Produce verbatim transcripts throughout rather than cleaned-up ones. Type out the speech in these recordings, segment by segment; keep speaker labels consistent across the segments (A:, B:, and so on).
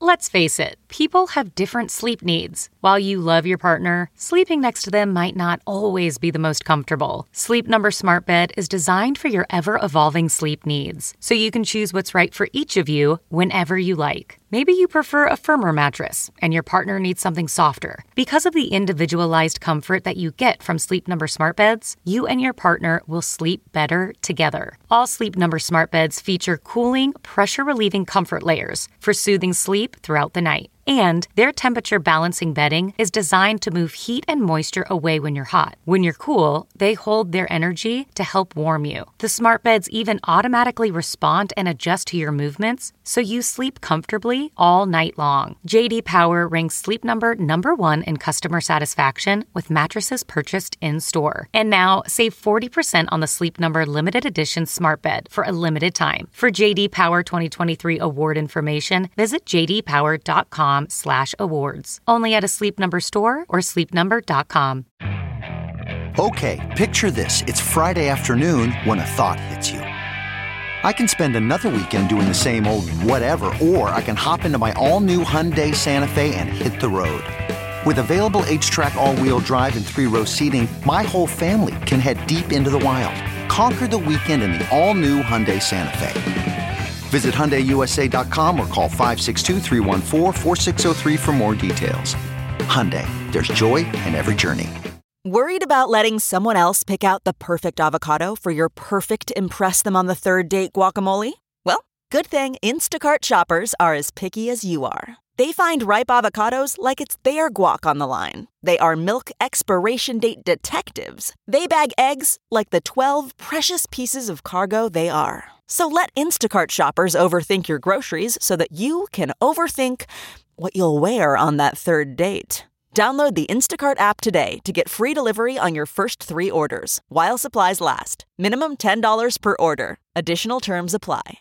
A: Let's face it, people have different sleep needs. While you love your partner, sleeping next to them might not always be the most comfortable. Sleep Number Smart Bed is designed for your ever-evolving sleep needs, so you can choose what's right for each of you whenever you like. Maybe you prefer a firmer mattress, and your partner needs something softer. Because of the individualized comfort that you get from Sleep Number Smart Beds, you and your partner will sleep better together. All Sleep Number Smart Beds feature cooling, pressure-relieving comfort layers for soothing sleep throughout the night. And their temperature balancing bedding is designed to move heat and moisture away when you're hot. When you're cool, they hold their energy to help warm you. The smart beds even automatically respond and adjust to your movements, so you sleep comfortably all night long. J D Power ranks Sleep Number number one in customer satisfaction with mattresses purchased in-store. And now, save forty percent on the Sleep Number limited edition smart bed for a limited time. For J D Power twenty twenty-three award information, visit j d power dot com slash awards. Only at a Sleep Number store or sleep number dot com.
B: Okay, picture this. It's Friday afternoon when a thought hits you. I can spend another weekend doing the same old whatever, or I can hop into my all-new Hyundai Santa Fe and hit the road. With available H-Track all-wheel drive and three-row seating, my whole family can head deep into the wild. Conquer the weekend in the all-new Hyundai Santa Fe. Visit Hyundai U S A dot com or call five six two, three one four, four six zero three for more details. Hyundai, there's joy in every journey.
C: Worried about letting someone else pick out the perfect avocado for your perfect impress them on the third date guacamole? Well, good thing Instacart shoppers are as picky as you are. They find ripe avocados like it's their guac on the line. They are milk expiration date detectives. They bag eggs like the twelve precious pieces of cargo they are. So let Instacart shoppers overthink your groceries so that you can overthink what you'll wear on that third date. Download the Instacart app today to get free delivery on your first three orders, while supplies last. Minimum ten dollars per order. Additional terms apply.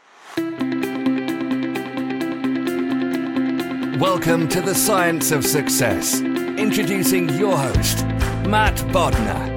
D: Welcome to the Science of Success. Introducing your host, Matt Bodnar.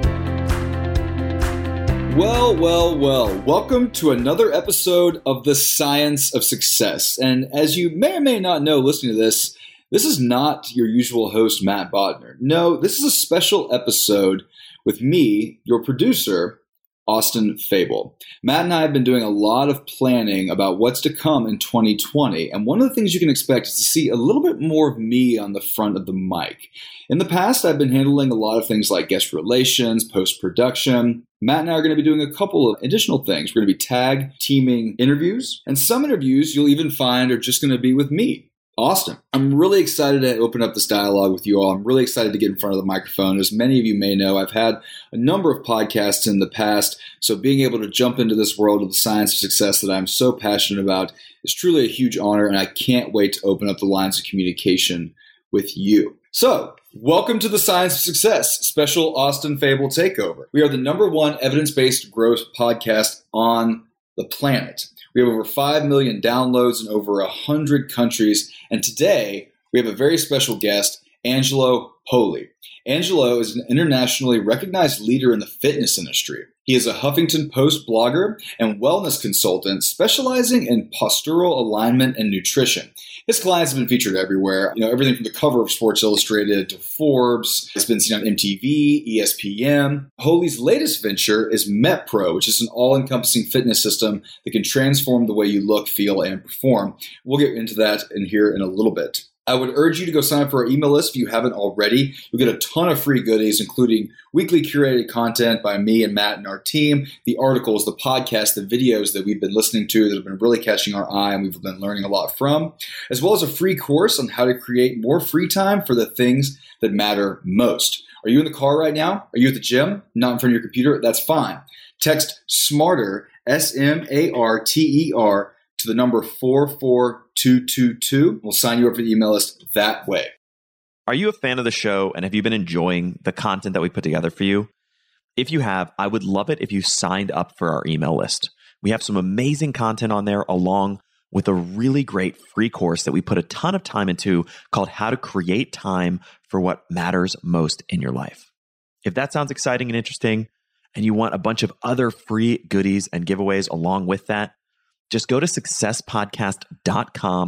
E: Well, well, well, welcome to another episode of The Science of Success. And as you may or may not know listening to this, this is not your usual host, Matt Bodnar. No, this is a special episode with me, your producer, Austin Fable. Matt and I have been doing a lot of planning about what's to come in twenty twenty, and one of the things you can expect is to see a little bit more of me on the front of the mic. In the past, I've been handling a lot of things like guest relations, post-production. Matt and I are going to be doing a couple of additional things. We're going to be tag teaming interviews, and some interviews you'll even find are just going to be with me, Austin. I'm really excited to open up this dialogue with you all. I'm really excited to get in front of the microphone. As many of you may know, I've had a number of podcasts in the past, so being able to jump into this world of the science of success that I'm so passionate about is truly a huge honor, and I can't wait to open up the lines of communication with you. So, welcome to the Science of Success special Austin Fable takeover. We are the number one evidence-based growth podcast on the planet. We have over five million downloads in over one hundred countries. And today, we have a very special guest, Angelo Poli. Angelo is an internationally recognized leader in the fitness industry. He is a Huffington Post blogger and wellness consultant specializing in postural alignment and nutrition. His clients have been featured everywhere, you know, everything from the cover of Sports Illustrated to Forbes. It's been seen on M T V, E S P N. Poli's latest venture is MetPro, which is an all-encompassing fitness system that can transform the way you look, feel, and perform. We'll get into that in here in a little bit. I would urge you to go sign up for our email list if you haven't already. You'll get a ton of free goodies, including weekly curated content by me and Matt and our team, the articles, the podcasts, the videos that we've been listening to that have been really catching our eye and we've been learning a lot from, as well as a free course on how to create more free time for the things that matter most. Are you in the car right now? Are you at the gym? Not in front of your computer? That's fine. Text SMARTER, S M A R T E R, to the number four four two two two. We'll sign you up for the email list that way.
F: Are you a fan of the show and have you been enjoying the content that we put together for you? If you have, I would love it if you signed up for our email list. We have some amazing content on there along with a really great free course that we put a ton of time into called How to Create Time for What Matters Most in Your Life. If that sounds exciting and interesting and you want a bunch of other free goodies and giveaways along with that, just go to success podcast dot com,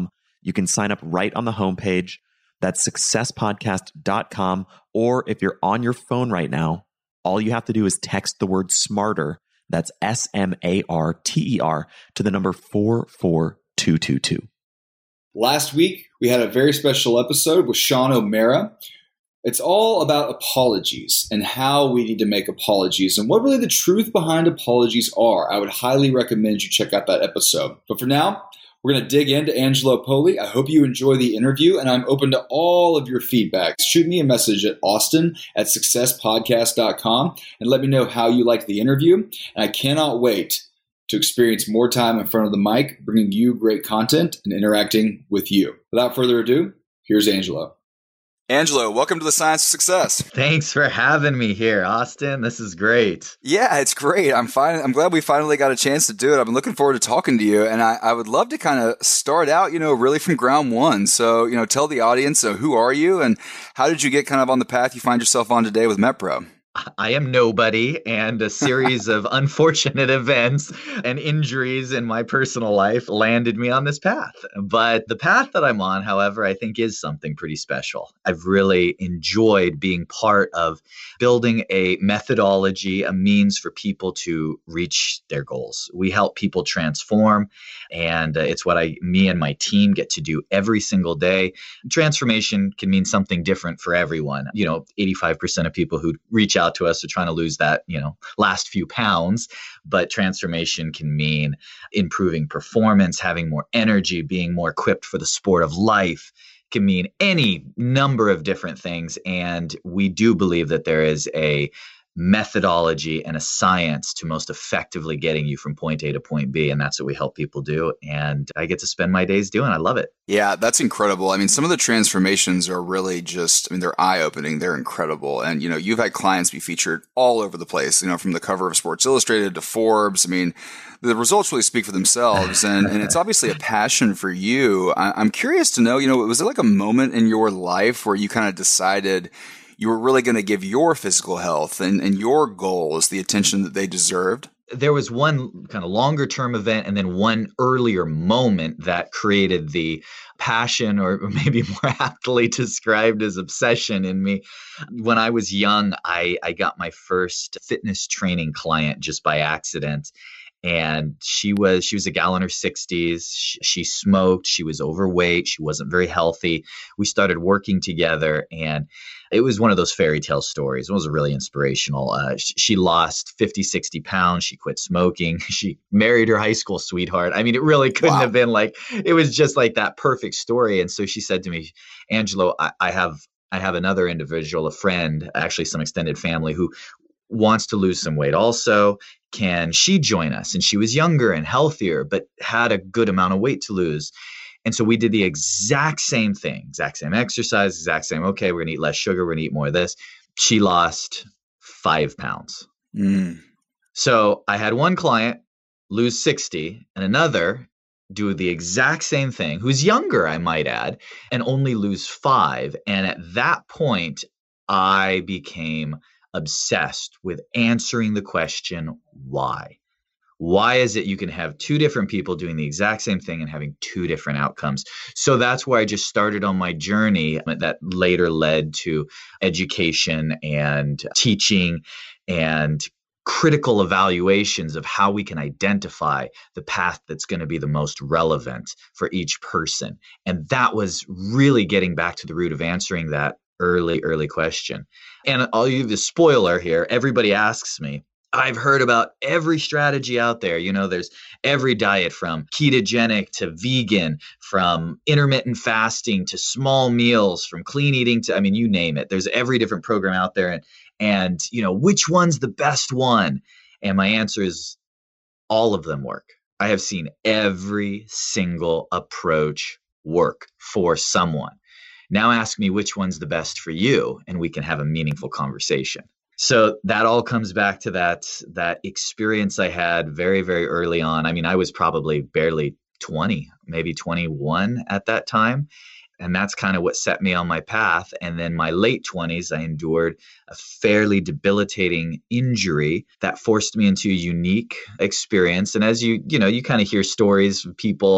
F: You can sign up right on the homepage. That's success podcast dot com. Or if you're on your phone right now, all you have to do is text the word SMARTER, that's S M A R T E R, to the number four four two two two.
E: Last week, we had a very special episode with Sean O'Mara. It's all about apologies and how we need to make apologies and what really the truth behind apologies are. I would highly recommend you check out that episode. But for now, we're going to dig into Angelo Poli. I hope you enjoy the interview, and I'm open to all of your feedback. Shoot me a message at austin at success podcast dot com and let me know how you liked the interview. And I cannot wait to experience more time in front of the mic, bringing you great content and interacting with you. Without further ado, here's Angelo. Angelo, welcome to the Science of Success.
G: Thanks for having me here, Austin. This is great.
E: Yeah, it's great. I'm fine. I'm glad we finally got a chance to do it. I've been looking forward to talking to you, and I, I would love to kind of start out, you know, really from ground one. So, you know, tell the audience, so who are you, and how did you get kind of on the path you find yourself on today with MetPro?
G: I am nobody, and a series of unfortunate events and injuries in my personal life landed me on this path. But the path that I'm on, however, I think is something pretty special. I've really enjoyed being part of building a methodology, a means for people to reach their goals. We help people transform, and uh, it's what I, me and my team get to do every single day. Transformation can mean something different for everyone. You know, eighty-five percent of people who reach out to us are trying to lose that, you know, last few pounds, but transformation can mean improving performance, having more energy, being more equipped for the sport of life. Can mean any number of different things. And we do believe that there is a methodology and a science to most effectively getting you from point A to point B. And that's what we help people do. And I get to spend my days doing. I love it.
E: Yeah, that's incredible. I mean, some of the transformations are really just, I mean, they're eye-opening. They're incredible. And, you know, you've had clients be featured all over the place, you know, from the cover of Sports Illustrated to Forbes. I mean, the results really speak for themselves. And, and it's obviously a passion for you. I, I'm curious to know, you know, was there like a moment in your life where you kind of decided you were really going to give your physical health and, and your goals the attention that they deserved?
G: There was one kind of longer term event and then one earlier moment that created the passion, or maybe more aptly described as obsession, in me. When I was young, I, I got my first fitness training client just by accident. And she was she was a gal in her sixties. She, she smoked. She was overweight. She wasn't very healthy. We started working together, and it was one of those fairy tale stories. It was really inspirational. Uh, she, she lost fifty, sixty pounds. She quit smoking. She married her high school sweetheart. I mean, it really couldn't wow. have been like, it was just like that perfect story. And so she said to me, Angelo, I, I have I have another individual, a friend, actually some extended family, who wants to lose some weight also. Can she join us? And she was younger and healthier, but had a good amount of weight to lose. And so we did the exact same thing, exact same exercise, exact same, okay, we're going to eat less sugar, we're going to eat more of this. She lost five pounds.
E: Mm.
G: So I had one client lose sixty and another do the exact same thing, who's younger, I might add, and only lose five. And at that point, I became obsessed with answering the question, why? Why is it you can have two different people doing the exact same thing and having two different outcomes? So that's where I just started on my journey that later led to education and teaching and critical evaluations of how we can identify the path that's going to be the most relevant for each person. And that was really getting back to the root of answering that early, early question. And I'll give you the spoiler here. Everybody asks me, I've heard about every strategy out there. You know, there's every diet from ketogenic to vegan, from intermittent fasting to small meals, from clean eating to, I mean, you name it. There's every different program out there. And, and, you know, which one's the best one? And my answer is all of them work. I have seen every single approach work for someone. Now ask me which one's the best for you, and we can have a meaningful conversation. So that all comes back to that that experience I had very, very early on. I mean, I was probably barely twenty, maybe twenty-one at that time. And that's kind of what set me on my path. And then my late twenties, I endured a fairly debilitating injury that forced me into a unique experience. And as you, you know, you kind of hear stories of people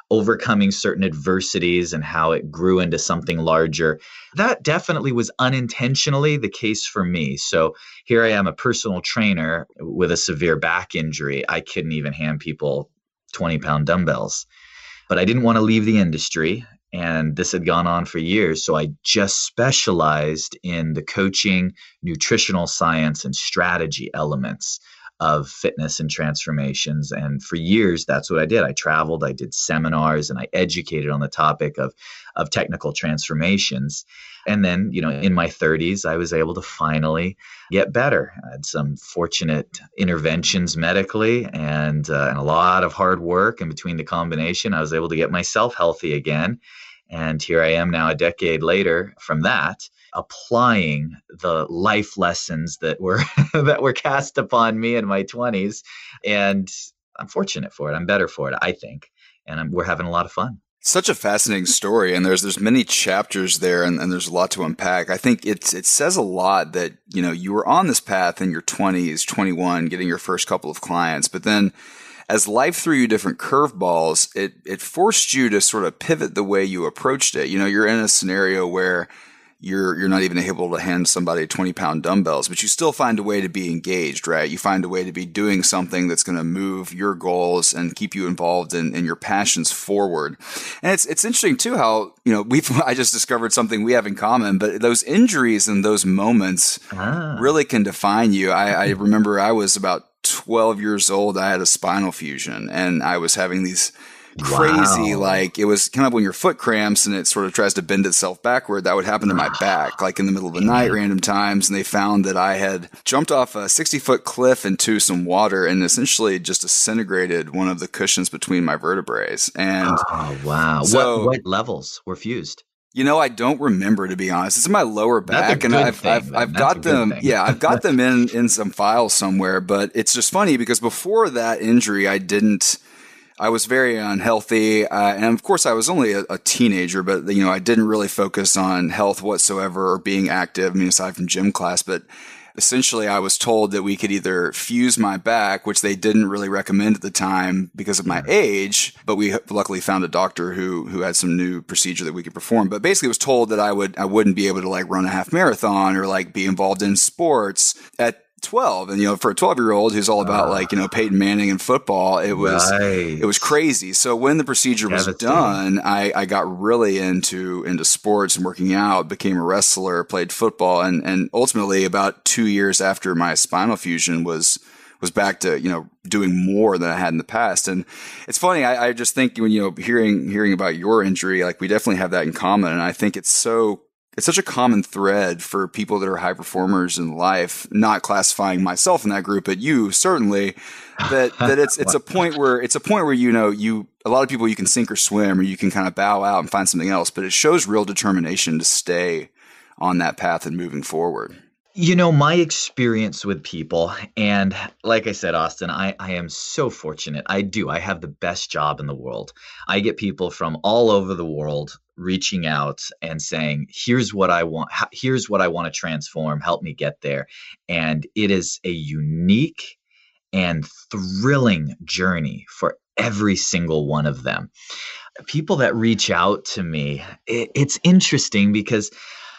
G: overcoming certain adversities and how it grew into something larger. That definitely was unintentionally the case for me. So here I am, a personal trainer with a severe back injury. I couldn't even hand people twenty pound dumbbells, but I didn't want to leave the industry. And this had gone on for years. So I just specialized in the coaching, nutritional science, and strategy elements of fitness and transformations. And for years, that's what I did. I traveled, I did seminars, and I educated on the topic of, of technical transformations. And then, you know, in my thirties, I was able to finally get better. I had some fortunate interventions medically and, uh, and a lot of hard work. And between the combination, I was able to get myself healthy again. And here I am now a decade later from that, applying the life lessons that were that were cast upon me in my twenties. And I'm fortunate for it. I'm better for it, I think. And I'm, we're having a lot of fun.
E: Such a fascinating story, and there's there's many chapters there, and, and there's a lot to unpack. I think it's it says a lot that, you know, you were on this path in your twenties, twenty-one, getting your first couple of clients, but then as life threw you different curveballs, it it forced you to sort of pivot the way you approached it. You know, you're in a scenario where you're you're not even able to hand somebody twenty pound dumbbells, but you still find a way to be engaged, right? You find a way to be doing something that's going to move your goals and keep you involved in, in your passions forward. And it's it's interesting too how, you know, we've I just discovered something we have in common, but those injuries and those moments ah. really can define you. I, I remember I was about twelve years old. I had a spinal fusion, and I was having these crazy, wow. like it was kind of when your foot cramps and it sort of tries to bend itself backward. That would happen to my back, like in the middle of the night, random times. And they found that I had jumped off a sixty foot cliff into some water and essentially just disintegrated one of the cushions between my vertebrae. And
G: oh, wow. So, what, what levels were fused?
E: You know, I don't remember, to be honest. It's in my lower back, and I've thing, I've, I've got them. Yeah, I've got them in in some files somewhere. But it's just funny because before that injury, I didn't. I was very unhealthy, uh, and of course, I was only a, a teenager. But you know, I didn't really focus on health whatsoever or being active. I mean, aside from gym class, but. Essentially, I was told that we could either fuse my back, which they didn't really recommend at the time because of my age, but we luckily found a doctor who who had some new procedure that we could perform. But basically, was told that I would I wouldn't be able to like run a half marathon or like be involved in sports at twelve. And you know, for a twelve year old who's all about like, you know, Peyton Manning and football, it was right. it was crazy. So when the procedure was done, I, I got really into into sports and working out, became a wrestler, played football, and and ultimately about two years after my spinal fusion was was back to, you know, doing more than I had in the past. And it's funny, I, I just think when, you know, hearing hearing about your injury, like we definitely have that in common. And I think it's so It's such a common thread for people that are high performers in life, not classifying myself in that group, but you certainly, that, that it's, it's a point where it's a point where, you know, you, a lot of people you can sink or swim or you can kind of bow out and find something else, but it shows real determination to stay on that path and moving forward.
G: You know, my experience with people, and like I said, Austin, I, I am so fortunate. I do. I have the best job in the world. I get people from all over the world reaching out and saying, here's what I want. Here's what I want to transform. Help me get there. And it is a unique and thrilling journey for every single one of them. People that reach out to me, it, it's interesting because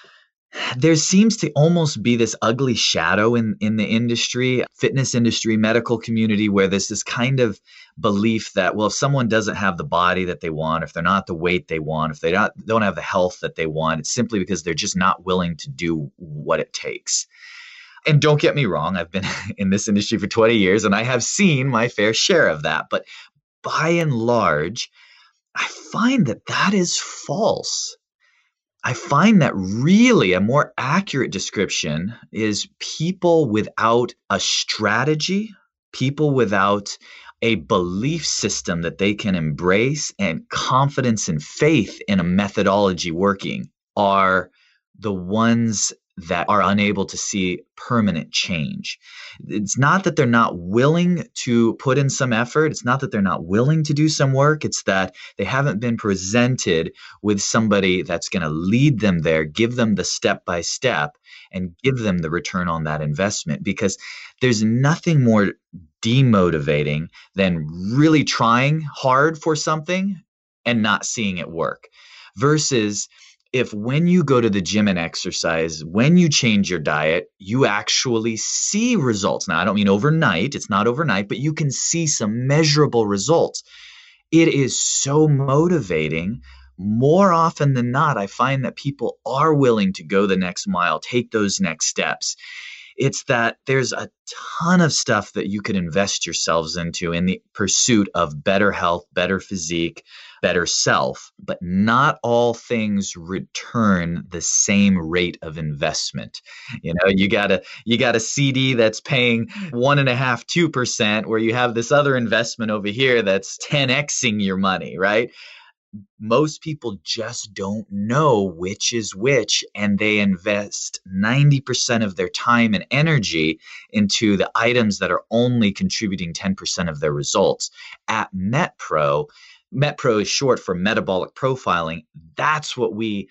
G: there seems to almost be this ugly shadow in, in the industry, fitness industry, medical community, where there's this kind of belief that, well, if someone doesn't have the body that they want, if they're not the weight they want, if they don't, don't have the health that they want, it's simply because they're just not willing to do what it takes. And don't get me wrong, I've been in this industry for twenty years and I have seen my fair share of that. But by and large, I find that that is false. I find that really a more accurate description is people without a strategy, people without a belief system that they can embrace and confidence and faith in a methodology working are the ones that are unable to see permanent change. It's not that they're not willing to put in some effort. It's not that they're not willing to do some work. It's that they haven't been presented with somebody that's going to lead them there, give them the step by step, and give them the return on that investment. Because there's nothing more demotivating than really trying hard for something and not seeing it work. Versus if when you go to the gym and exercise, when you change your diet, you actually see results. Now, I don't mean overnight. It's not overnight, but you can see some measurable results. It is so motivating. More often than not, I find that people are willing to go the next mile, take those next steps. It's that there's a ton of stuff that you could invest yourselves into in the pursuit of better health, better physique, better self, but not all things return the same rate of investment. You know, you got a you got a C D that's paying one and a half, two percent, where you have this other investment over here that's ten X-ing your money, right? Most people just don't know which is which, and they invest ninety percent of their time and energy into the items that are only contributing ten percent of their results. At MetPro, MetPro is short for metabolic profiling. That's what we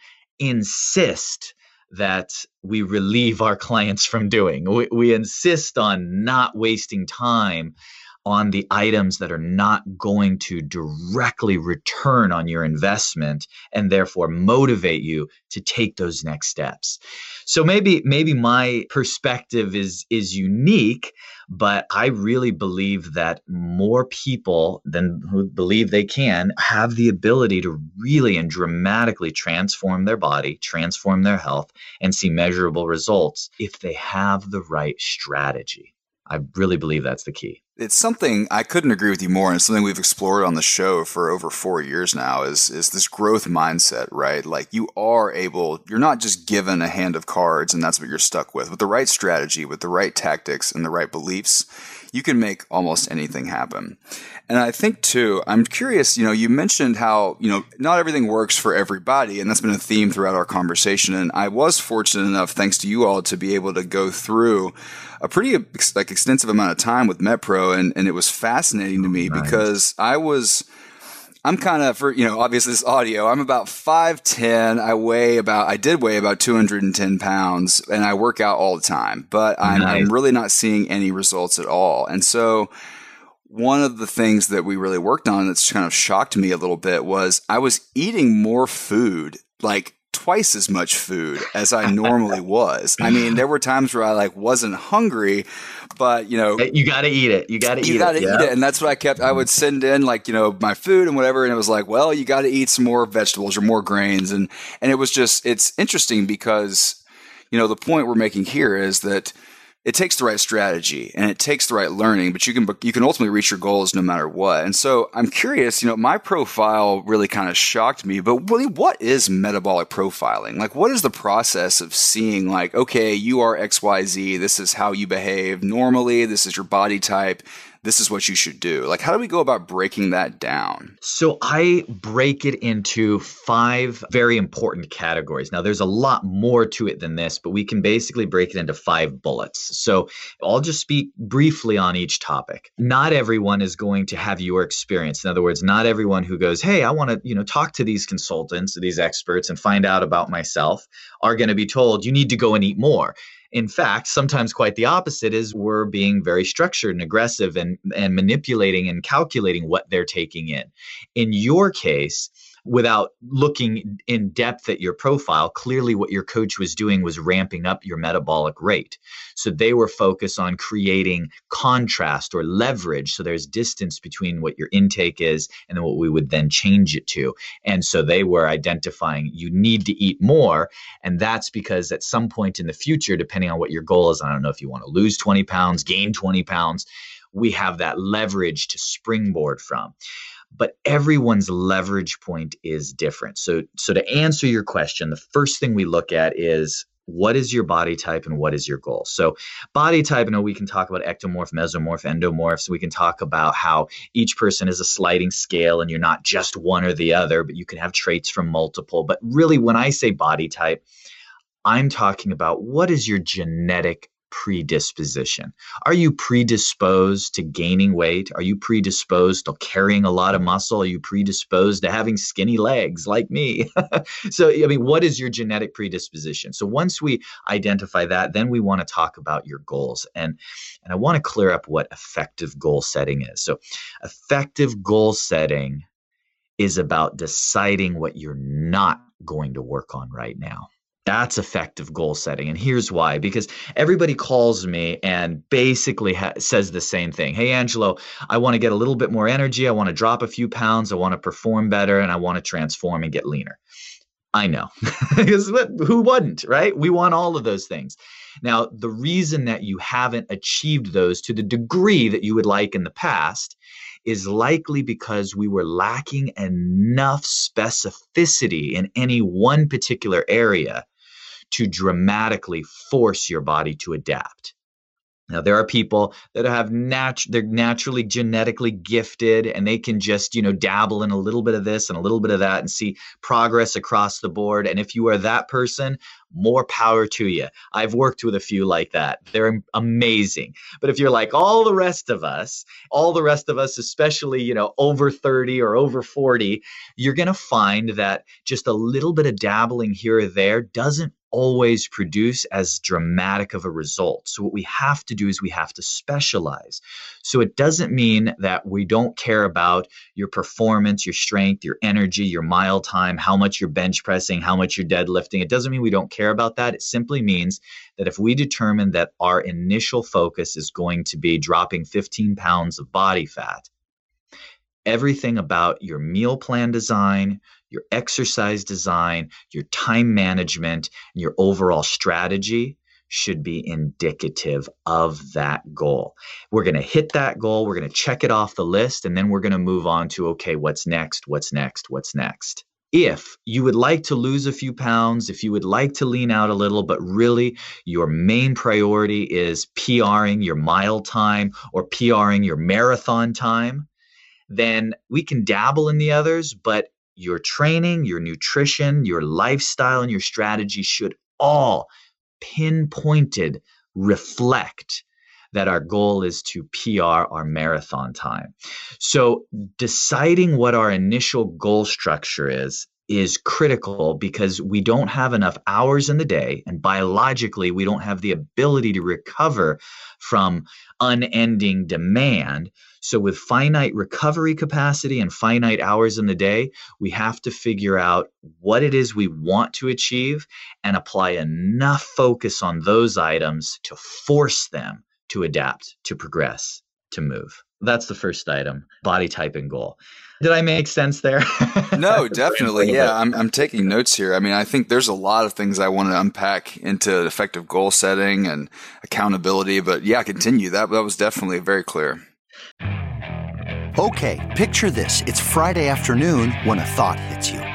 G: insist that we relieve our clients from doing. We, we insist on not wasting time on the items that are not going to directly return on your investment and therefore motivate you to take those next steps. So maybe maybe my perspective is is unique, but I really believe that more people than who believe they can have the ability to really and dramatically transform their body, transform their health, and see measurable results if they have the right strategy. I really believe that's the key.
H: It's something I couldn't agree with you more, and it's something we've explored on the show for over four years now is, is this growth mindset, right? Like you are able, you're not just given a hand of cards and that's what you're stuck with. With the right strategy, with the right tactics and the right beliefs, you can make almost anything happen. And I think too, I'm curious, you know, you mentioned how, you know, not everything works for everybody, and that's been a theme throughout our conversation. And I was fortunate enough, thanks to you all, to be able to go through a pretty like extensive amount of time with MetPro, and, and it was fascinating to me. Nice. Because I was, I'm kind of, for, you know, obviously this audio, I'm about five ten. I weigh about, I did weigh about two hundred ten pounds, and I work out all the time, but I'm, nice. I'm really not seeing any results at all. And so one of the things that we really worked on that's kind of shocked me a little bit was I was eating more food, like twice as much food as I normally was. I mean, there were times where I like wasn't hungry, but you know,
G: you got to eat it. You got to eat
H: you gotta
G: it.
H: You got to eat it. And that's what I kept, I would send in like, you know, my food and whatever. And it was like, well, you got to eat some more vegetables or more grains. And, and it was just, it's interesting because, you know, the point we're making here is that it takes the right strategy and it takes the right learning, but you can you can ultimately reach your goals no matter what. And so I'm curious, you know, my profile really kind of shocked me, but really, what is metabolic profiling? Like, what is the process of seeing like, okay, you are X Y Z, this is how you behave normally, this is your body type, this is what you should do? Like, how do we go about breaking that down?
G: So I break it into five very important categories. Now, there's a lot more to it than this, but we can basically break it into five bullets. So I'll just speak briefly on each topic. Not everyone is going to have your experience. In other words, not everyone who goes, hey, I want to, you know, talk to these consultants, these experts, and find out about myself are going to be told, you need to go and eat more. In fact, sometimes quite the opposite is we're being very structured and aggressive and, and manipulating and calculating what they're taking in. In your case, without looking in depth at your profile, clearly what your coach was doing was ramping up your metabolic rate. So they were focused on creating contrast or leverage. So there's distance between what your intake is and then what we would then change it to. And so they were identifying you need to eat more. And that's because at some point in the future, depending on what your goal is, I don't know if you want to lose twenty pounds, gain twenty pounds, we have that leverage to springboard from. But everyone's leverage point is different. So, so to answer your question, the first thing we look at is what is your body type and what is your goal? So body type, I know we can talk about ectomorph, mesomorph, endomorph. So we can talk about how each person is a sliding scale and you're not just one or the other, but you can have traits from multiple. But really, when I say body type, I'm talking about what is your genetic predisposition. Are you predisposed to gaining weight? Are you predisposed to carrying a lot of muscle? Are you predisposed to having skinny legs like me? So, I mean, what is your genetic predisposition? So once we identify that, then we want to talk about your goals. And, and I want to clear up what effective goal setting is. So effective goal setting is about deciding what you're not going to work on right now. That's effective goal setting. And here's why, because everybody calls me and basically ha- says the same thing. Hey, Angelo, I want to get a little bit more energy. I want to drop a few pounds. I want to perform better, and I want to transform and get leaner. I know, because who wouldn't, right? We want all of those things. Now, the reason that you haven't achieved those to the degree that you would like in the past is likely because we were lacking enough specificity in any one particular area to dramatically force your body to adapt. Now, there are people that have nat- they're naturally genetically gifted, and they can just, you know, dabble in a little bit of this and a little bit of that and see progress across the board. And if you are that person, more power to you. I've worked with a few like that. They're amazing. But if you're like all the rest of us, all the rest of us, especially, you know, over thirty or over forty, you're going to find that just a little bit of dabbling here or there doesn't always produce as dramatic of a result. So what we have to do is we have to specialize. So it doesn't mean that we don't care about your performance, your strength, your energy, your mile time, how much you're bench pressing, how much you're deadlifting. It doesn't mean we don't care about that. It simply means that if we determine that our initial focus is going to be dropping fifteen pounds of body fat, everything about your meal plan design, your exercise design, your time management, and your overall strategy should be indicative of that goal. We're going to hit that goal. We're going to check it off the list, and then we're going to move on to, okay, what's next? What's next? What's next? If you would like to lose a few pounds, if you would like to lean out a little, but really your main priority is PRing your mile time or PRing your marathon time, then we can dabble in the others, but your training, your nutrition, your lifestyle, and your strategy should all pinpointed reflect that our goal is to P R our marathon time. So deciding what our initial goal structure is, is critical because we don't have enough hours in the day, and biologically we don't have the ability to recover from unending demand. So with finite recovery capacity and finite hours in the day, we have to figure out what it is we want to achieve and apply enough focus on those items to force them to adapt, to progress, to move. That's the first item, body type and goal. Did I make sense there?
H: No, definitely. Yeah, I'm I'm taking notes here. I mean, I think there's a lot of things I want to unpack into effective goal setting and accountability, but yeah, continue. That that was definitely very clear.
B: Okay, picture this. It's Friday afternoon when a thought hits you.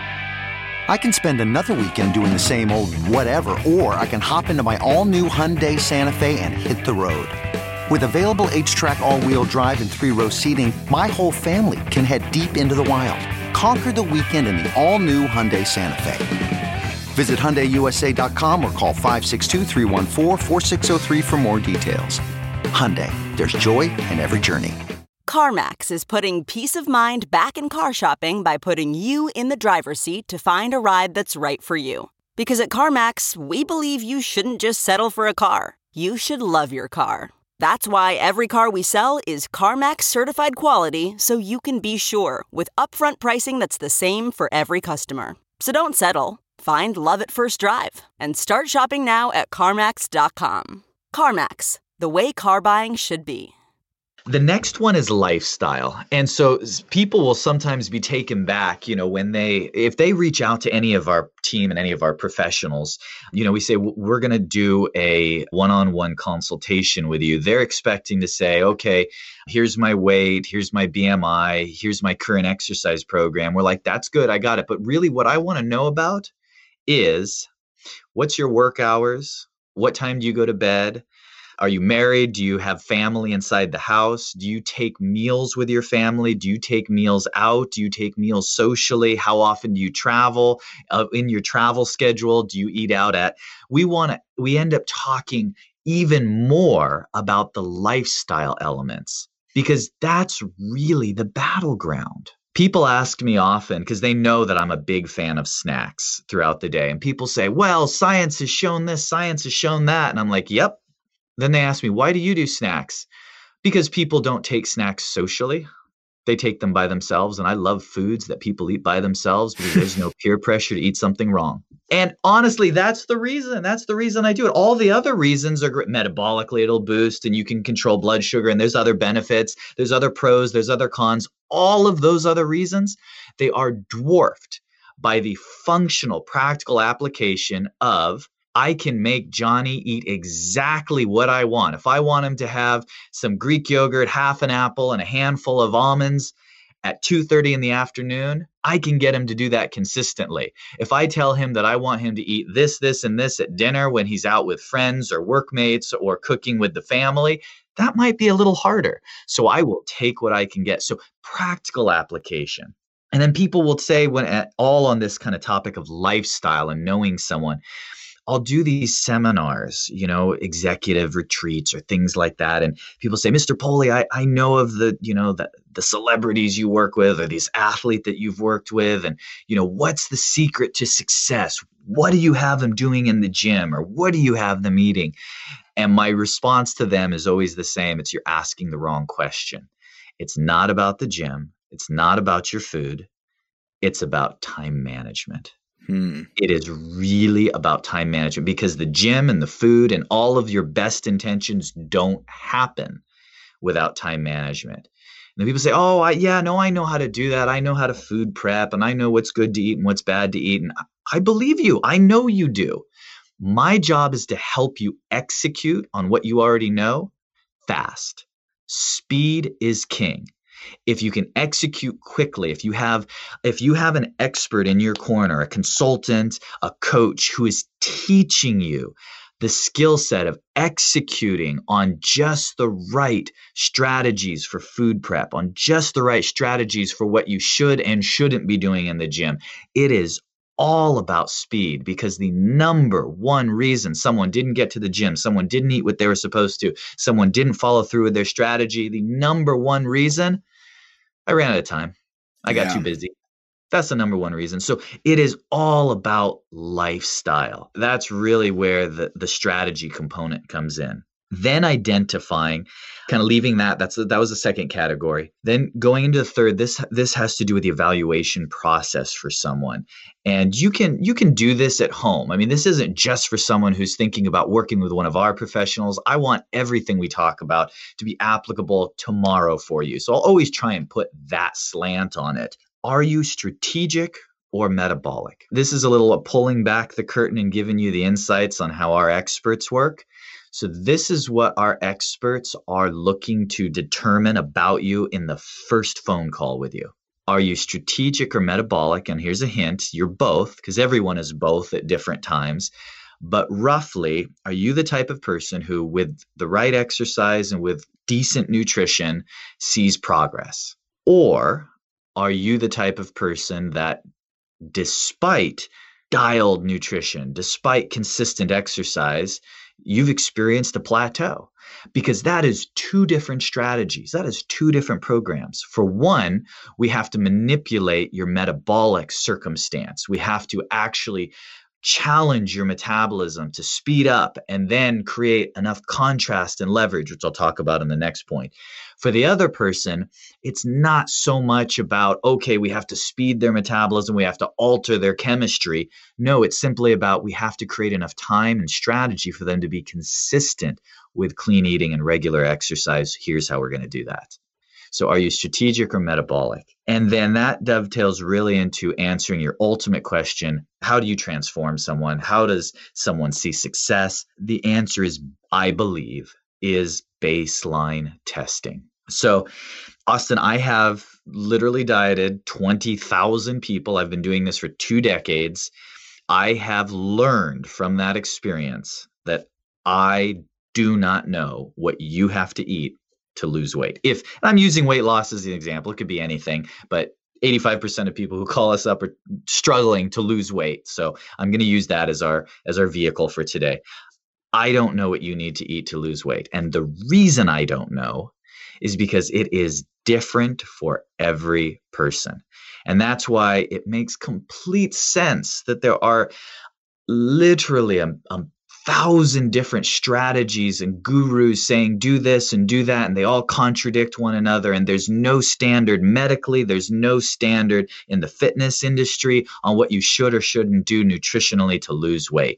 B: I can spend another weekend doing the same old whatever, or I can hop into my all-new Hyundai Santa Fe and hit the road. With available H-Track all-wheel drive and three-row seating, my whole family can head deep into the wild. Conquer the weekend in the all-new Hyundai Santa Fe. Visit Hyundai U S A dot com or call five six two, three one four, four six zero three for more details. Hyundai, there's joy in every journey.
C: CarMax is putting peace of mind back in car shopping by putting you in the driver's seat to find a ride that's right for you. Because at CarMax, we believe you shouldn't just settle for a car. You should love your car. That's why every car we sell is CarMax certified quality, so you can be sure with upfront pricing that's the same for every customer. So don't settle. Find love at first drive and start shopping now at CarMax dot com. CarMax, the way car buying should be.
G: The next one is lifestyle. And so people will sometimes be taken back, you know, when they, if they reach out to any of our team and any of our professionals, you know, we say, we're going to do a one-on-one consultation with you. They're expecting to say, okay, here's my weight, here's my B M I, here's my current exercise program. We're like, that's good, I got it. But really what I want to know about is, what's your work hours? What time do you go to bed? Are you married? Do you have family inside the house? Do you take meals with your family? Do you take meals out? Do you take meals socially? How often do you travel? Uh, in your travel schedule, do you eat out at? We want to, we end up talking even more about the lifestyle elements because that's really the battleground. People ask me often, because they know that I'm a big fan of snacks throughout the day. And people say, well, science has shown this, science has shown that. And I'm like, yep. Then they ask me, why do you do snacks? Because people don't take snacks socially. They take them by themselves. And I love foods that people eat by themselves because there's no peer pressure to eat something wrong. And honestly, that's the reason. That's the reason I do it. All the other reasons are great. Metabolically, it'll boost and you can control blood sugar and there's other benefits. There's other pros, there's other cons. All of those other reasons, they are dwarfed by the functional, practical application of I can make Johnny eat exactly what I want. If I want him to have some Greek yogurt, half an apple, and a handful of almonds at two thirty in the afternoon, I can get him to do that consistently. If I tell him that I want him to eat this, this, and this at dinner when he's out with friends or workmates or cooking with the family, that might be a little harder. So I will take what I can get. So practical application. And then people will say, when at all on this kind of topic of lifestyle and knowing someone, I'll do these seminars, you know, executive retreats or things like that. And people say, Mister Poli, I, I know of the, you know, the, the celebrities you work with or these athletes that you've worked with. And, you know, what's the secret to success? What do you have them doing in the gym or what do you have them eating? And my response to them is always the same. It's you're asking the wrong question. It's not about the gym. It's not about your food. It's about time management. Hmm. It is really about time management because the gym and the food and all of your best intentions don't happen without time management. And then people say, oh, I, yeah, no, I know how to do that. I know how to food prep and I know what's good to eat and what's bad to eat. And I believe you. I know you do. My job is to help you execute on what you already know fast. Speed is king. If you can execute quickly, if you have if you have an expert in your corner, a consultant, a coach who is teaching you the skill set of executing on just the right strategies for food prep, on just the right strategies for what you should and shouldn't be doing in the gym, it is all about speed because the number one reason someone didn't get to the gym, someone didn't eat what they were supposed to, someone didn't follow through with their strategy, the number one reason, I ran out of time. I got yeah. too busy. That's the number one reason. So it is all about lifestyle. That's really where the, the strategy component comes in. Then identifying, kind of leaving that, that's that was the second category. Then going into the third, this this has to do with the evaluation process for someone. And you can you can do this at home. I mean, this isn't just for someone who's thinking about working with one of our professionals. I want everything we talk about to be applicable tomorrow for you. So I'll always try and put that slant on it. Are you strategic or metabolic? This is a little pulling back the curtain and giving you the insights on how our experts work. So this is what our experts are looking to determine about you in the first phone call with you. Are you strategic or metabolic? And here's a hint, you're both, because everyone is both at different times. But roughly, are you the type of person who, with the right exercise and with decent nutrition, sees progress? Or are you the type of person that, despite dialed nutrition, despite consistent exercise, you've experienced a plateau? Because that is two different strategies. That is two different programs. For one, we have to manipulate your metabolic circumstance. We have to actually challenge your metabolism to speed up and then create enough contrast and leverage, which I'll talk about in the next point. For the other person, it's not so much about, okay, we have to speed their metabolism, we have to alter their chemistry. No, it's simply about we have to create enough time and strategy for them to be consistent with clean eating and regular exercise. Here's how we're going to do that. So are you strategic or metabolic? And then that dovetails really into answering your ultimate question. How do you transform someone? How does someone see success? The answer is, I believe, is baseline testing. So, Austin, I have literally dieted twenty thousand people. I've been doing this for two decades. I have learned from that experience that I do not know what you have to eat to lose weight. If I'm using weight loss as an example, it could be anything, but eighty-five percent of people who call us up are struggling to lose weight. So I'm going to use that as our as our vehicle for today. I don't know what you need to eat to lose weight. And the reason I don't know is because it is different for every person. And that's why it makes complete sense that there are literally a, a thousand different strategies and gurus saying do this and do that, and they all contradict one another, and there's no standard medically, there's no standard in the fitness industry on what you should or shouldn't do nutritionally to lose weight,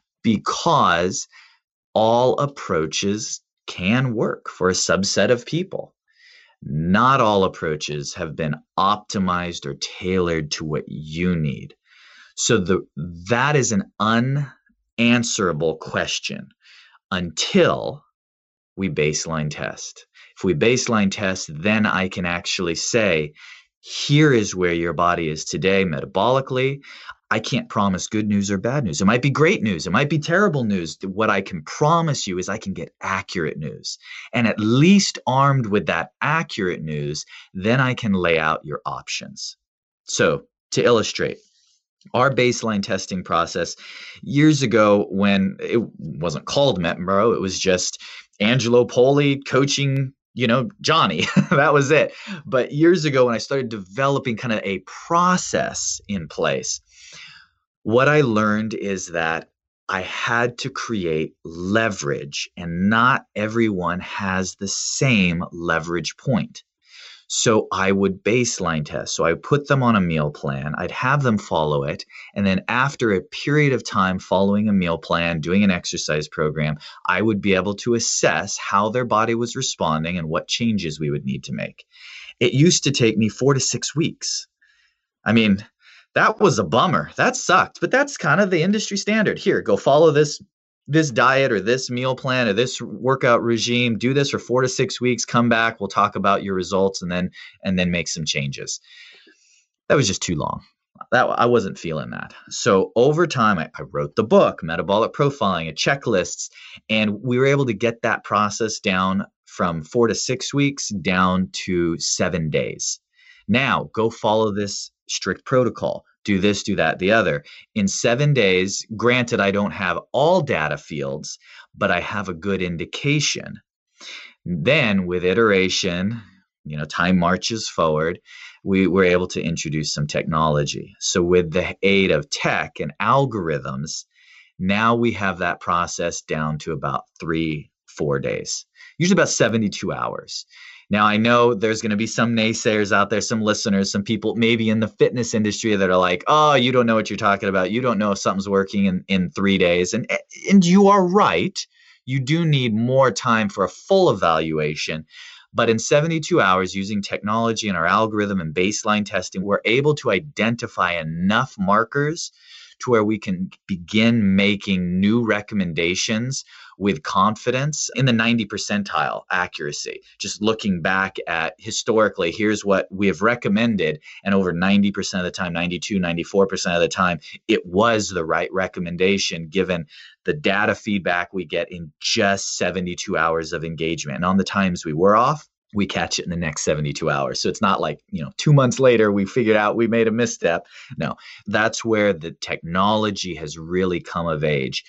G: because all approaches can work for a subset of people. Not all approaches have been optimized or tailored to what you need. So the that is an unanswerable question until we baseline test. If we baseline test, then I can actually say, here is where your body is today metabolically. I can't promise good news or bad news. It might be great news. It might be terrible news. What I can promise you is I can get accurate news. And at least armed with that accurate news, then I can lay out your options. So to illustrate, our baseline testing process years ago, when it wasn't called Mettenborough, it was just Angelo Poli coaching, you know, Johnny. That was it. But years ago, when I started developing kind of a process in place, what I learned is that I had to create leverage, and not everyone has the same leverage point. So I would baseline test. So I put them on a meal plan. I'd have them follow it. And then after a period of time following a meal plan, doing an exercise program, I would be able to assess how their body was responding and what changes we would need to make. It used to take me four to six weeks. I mean, that was a bummer. That sucked. But that's kind of the industry standard. Here, go follow this this diet or this meal plan or this workout regime, do this for four to six weeks, come back, we'll talk about your results, and then and then make some changes. That was just too long. That I wasn't feeling that. So over time, I, I wrote the book, Metabolic Profiling, a checklists, and we were able to get that process down from four to six weeks down to seven days. Now, go follow this strict protocol. Do this, do that, the other. In seven days, granted, I don't have all data fields, but I have a good indication. Then with iteration, you know, time marches forward, we were able to introduce some technology. So with the aid of tech and algorithms, now we have that process down to about three, four days, usually about seventy-two hours. Now, I know there's going to be some naysayers out there, some listeners, some people maybe in the fitness industry that are like, oh, you don't know what you're talking about. You don't know if something's working in, in three days. And, and you are right. You do need more time for a full evaluation. But in seventy-two hours, using technology and our algorithm and baseline testing, we're able to identify enough markers to where we can begin making new recommendations with confidence in the ninety percentile accuracy. Just looking back at historically, here's what we have recommended. And over ninety percent of the time, ninety-two, ninety-four percent of the time, it was the right recommendation given the data feedback we get in just seventy-two hours of engagement. And on the times we were off, we catch it in the next seventy-two hours. So it's not like, you know, two months later, we figured out we made a misstep. No, that's where the technology has really come of age.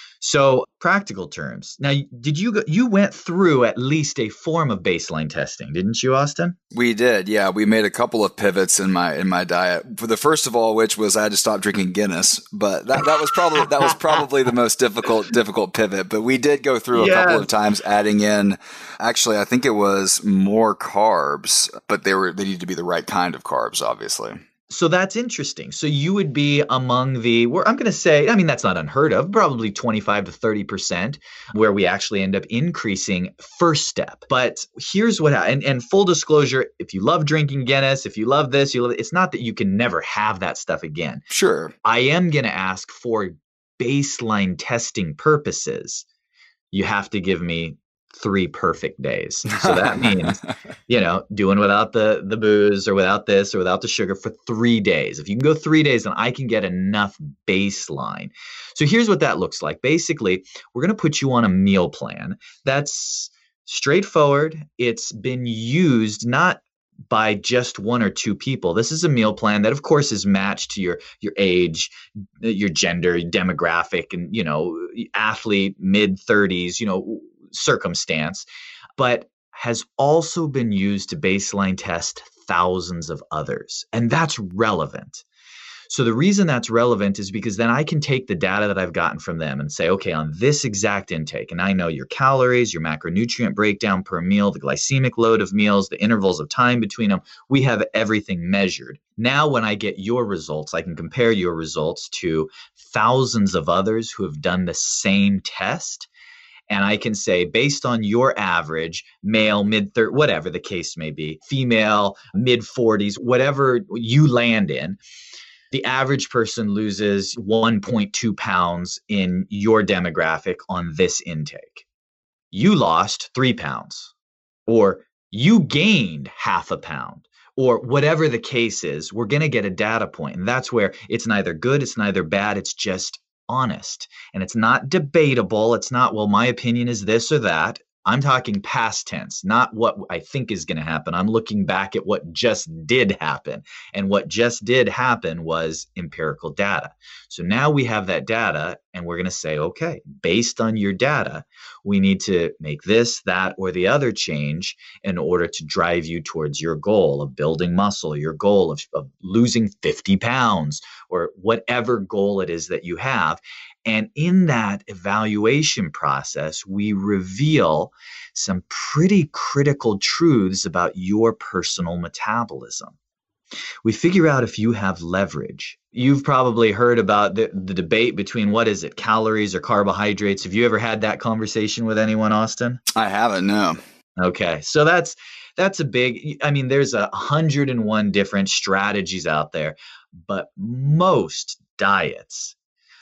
G: So practical terms. Now, did you go, you went through at least a form of baseline testing, didn't you, Austin?
H: We did. Yeah, we made a couple of pivots in my in my diet. For the first of all, which was I had to stop drinking Guinness, but that, that was probably that was probably the most difficult difficult pivot. But we did go through a yeah. couple of times adding in. Actually, I think it was more carbs, but they were they needed to be the right kind of carbs, obviously.
G: So that's interesting. So you would be among the, where I'm going to say, I mean, that's not unheard of, probably twenty-five to thirty percent, where we actually end up increasing first step. But here's what, and, and full disclosure, if you love drinking Guinness, if you love this, you love it, it's not that you can never have that stuff again.
H: Sure.
G: I am going to ask for baseline testing purposes. You have to give me three perfect days. So that means, you know, doing without the, the booze or without this or without the sugar for three days. If you can go three days, then I can get enough baseline. So here's what that looks like. Basically, we're going to put you on a meal plan that's straightforward. It's been used not by just one or two people. This is a meal plan that, of course, is matched to your your age, your gender, demographic, and, you know, athlete, mid thirties, you know, circumstance, but has also been used to baseline test thousands of others. And that's relevant. So the reason that's relevant is because then I can take the data that I've gotten from them and say, okay, on this exact intake, and I know your calories, your macronutrient breakdown per meal, the glycemic load of meals, the intervals of time between them, we have everything measured. Now, when I get your results, I can compare your results to thousands of others who have done the same test. And I can say, based on your average, male, mid-thirties, whatever the case may be, female, mid-forties, whatever you land in, the average person loses one point two pounds in your demographic on this intake. You lost three pounds, or you gained half a pound, or whatever the case is. We're going to get a data point. And that's where it's neither good, it's neither bad, it's just honest. And it's not debatable. It's not, well, my opinion is this or that. I'm talking past tense, not what I think is going to happen. I'm looking back at what just did happen. And what just did happen was empirical data. So now we have that data and we're going to say, okay, based on your data, we need to make this, that, or the other change in order to drive you towards your goal of building muscle, your goal of, of losing fifty pounds, or whatever goal it is that you have. And in that evaluation process, we reveal some pretty critical truths about your personal metabolism. We figure out if you have leverage. You've probably heard about the, the debate between what is it, calories or carbohydrates. Have you ever had that conversation with anyone, Austin?
H: I haven't, no.
G: Okay, so that's that's a big, I mean, there's a hundred and one different strategies out there, but most diets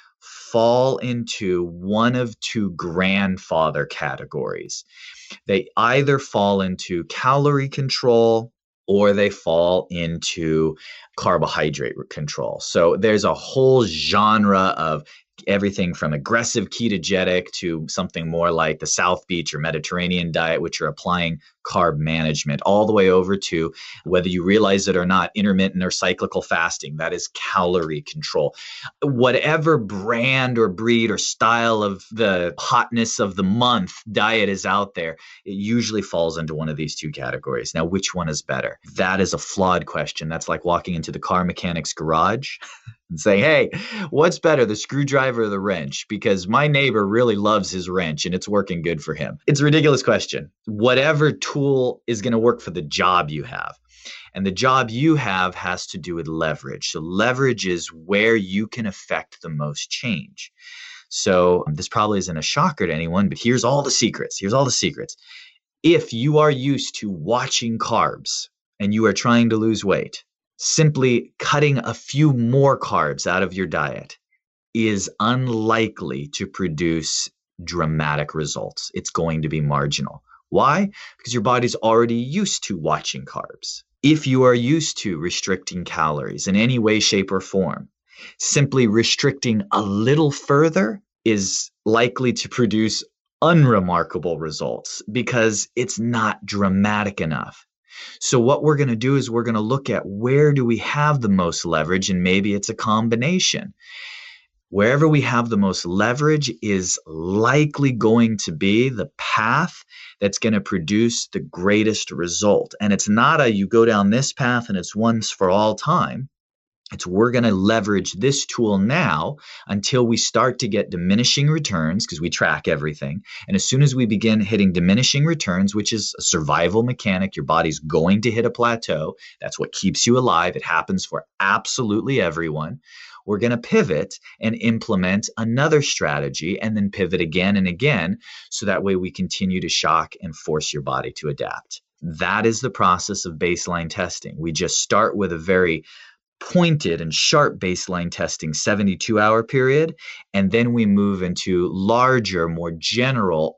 G: fall into one of two grandfather categories. They either fall into calorie control or they fall into carbohydrate control. So there's a whole genre of everything from aggressive ketogenic to something more like the South Beach or Mediterranean diet, which are applying carb management, all the way over to, whether you realize it or not, intermittent or cyclical fasting. That is calorie control. Whatever brand or breed or style of the hotness of the month diet is out there, it usually falls into one of these two categories. Now, which one is better? That is a flawed question. That's like walking into the car mechanic's garage and saying, hey, what's better, the screwdriver or the wrench? Because my neighbor really loves his wrench and it's working good for him. It's a ridiculous question. Whatever tool is going to work for the job you have. And the job you have has to do with leverage. So leverage is where you can affect the most change. So this probably isn't a shocker to anyone, but here's all the secrets. Here's all the secrets. If you are used to watching carbs and you are trying to lose weight, simply cutting a few more carbs out of your diet is unlikely to produce dramatic results. It's going to be marginal. Why? Because your body's already used to watching carbs. If you are used to restricting calories in any way, shape, or form, simply restricting a little further is likely to produce unremarkable results because it's not dramatic enough. So what we're going to do is we're going to look at where do we have the most leverage, and maybe it's a combination. Wherever we have the most leverage is likely going to be the path that's going to produce the greatest result. And it's not a you go down this path and it's once for all time. It's we're going to leverage this tool now until we start to get diminishing returns, because we track everything. And as soon as we begin hitting diminishing returns, which is a survival mechanic, your body's going to hit a plateau. That's what keeps you alive. It happens for absolutely everyone. We're going to pivot and implement another strategy and then pivot again and again. So that way we continue to shock and force your body to adapt. That is the process of baseline testing. We just start with a very pointed and sharp baseline testing seventy-two hour period. And then we move into larger, more general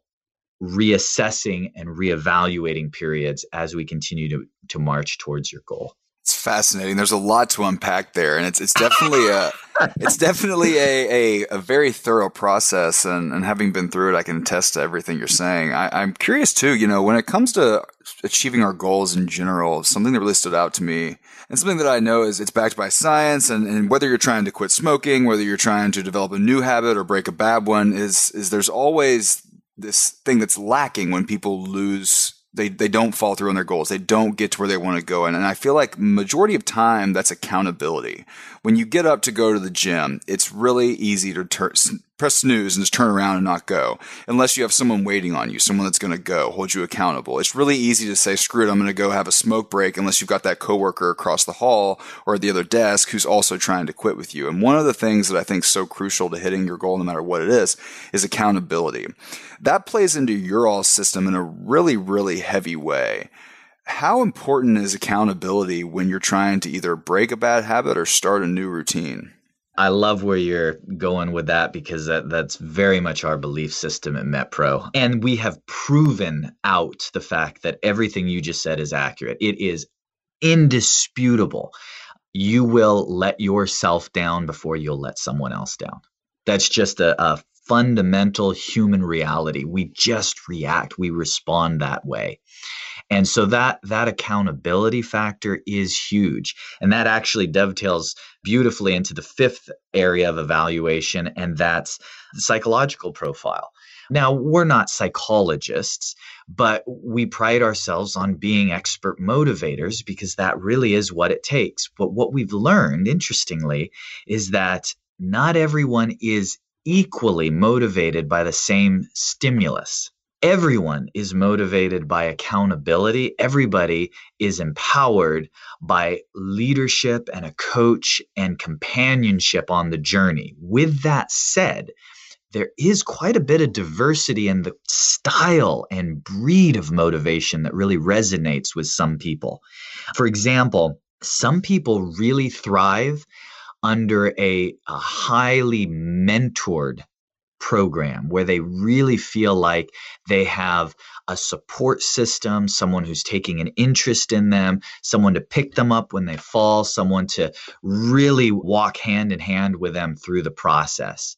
G: reassessing and reevaluating periods as we continue to, to march towards your goal.
H: It's fascinating. There's a lot to unpack there, and it's it's definitely a it's definitely a, a, a very thorough process. And, and having been through it, I can attest to everything you're saying. I, I'm curious too. You know, when it comes to achieving our goals in general, something that really stood out to me, and something that I know is it's backed by science. And, and whether you're trying to quit smoking, whether you're trying to develop a new habit or break a bad one, is is there's always this thing that's lacking when people lose They they don't fall through on their goals. They don't get to where they want to go. And, and I feel like majority of time, that's accountability. When you get up to go to the gym, it's really easy to tur- press snooze and just turn around and not go. Unless you have someone waiting on you, someone that's going to go, hold you accountable. It's really easy to say, screw it, I'm going to go have a smoke break, unless you've got that coworker across the hall or at the other desk who's also trying to quit with you. And one of the things that I think is so crucial to hitting your goal, no matter what it is, is accountability. That plays into your all system in a really, really heavy way. How important is accountability when you're trying to either break a bad habit or start a new routine?
G: I love where you're going with that, because that, that's very much our belief system at MetPro. And we have proven out the fact that everything you just said is accurate. It is indisputable. You will let yourself down before you'll let someone else down. That's just a, a fundamental human reality. We just react. We respond that way. And so that that accountability factor is huge. And that actually dovetails beautifully into the fifth area of evaluation, and that's the psychological profile. Now, we're not psychologists, but we pride ourselves on being expert motivators, because that really is what it takes. But what we've learned, interestingly, is that not everyone is equally motivated by the same stimulus. Everyone is motivated by accountability. Everybody is empowered by leadership and a coach and companionship on the journey. With that said, there is quite a bit of diversity in the style and breed of motivation that really resonates with some people. For example, some people really thrive under a, a highly mentored program where they really feel like they have a support system, someone who's taking an interest in them, someone to pick them up when they fall, someone to really walk hand in hand with them through the process.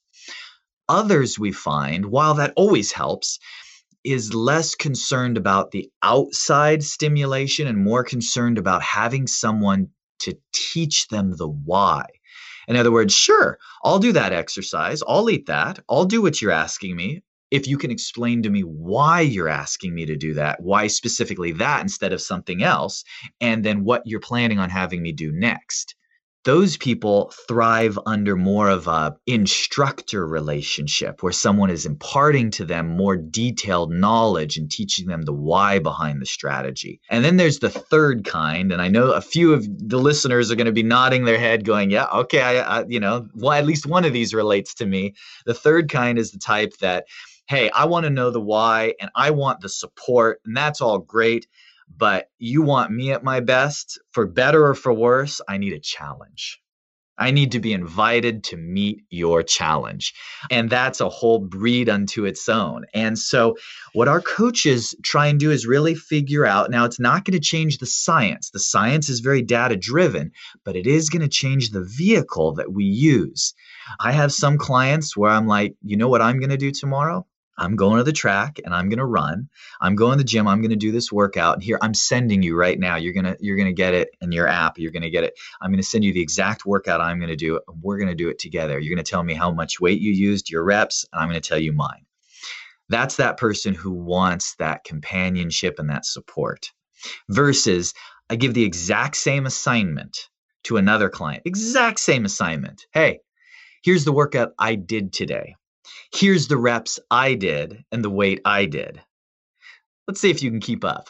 G: Others, we find, while that always helps, is less concerned about the outside stimulation and more concerned about having someone to teach them the why. In other words, sure, I'll do that exercise. I'll eat that. I'll do what you're asking me. If you can explain to me why you're asking me to do that, why specifically that instead of something else, and then what you're planning on having me do next. Those people thrive under more of a instructor relationship where someone is imparting to them more detailed knowledge and teaching them the why behind the strategy. And then there's the third kind, and I know a few of the listeners are going to be nodding their head going, yeah, okay, I, I, you know, well, at least one of these relates to me. The third kind is the type that, hey, I want to know the why and I want the support, and that's all great. But you want me at my best, for better or for worse, I need a challenge. I need to be invited to meet your challenge. And that's a whole breed unto its own. And so what our coaches try and do is really figure out, now it's not going to change the science. The science is very data driven, but it is going to change the vehicle that we use. I have some clients where I'm like, you know what I'm going to do tomorrow? I'm going to the track and I'm going to run. I'm going to the gym. I'm going to do this workout. And here I'm sending you right now. You're going to, you're going to get it in your app. You're going to get it. I'm going to send you the exact workout I'm going to do. We're going to do it together. You're going to tell me how much weight you used, your reps, and I'm going to tell you mine. That's that person who wants that companionship and that support versus I give the exact same assignment to another client, exact same assignment. Hey, here's the workout I did today. Here's the reps I did and the weight I did. Let's see if you can keep up.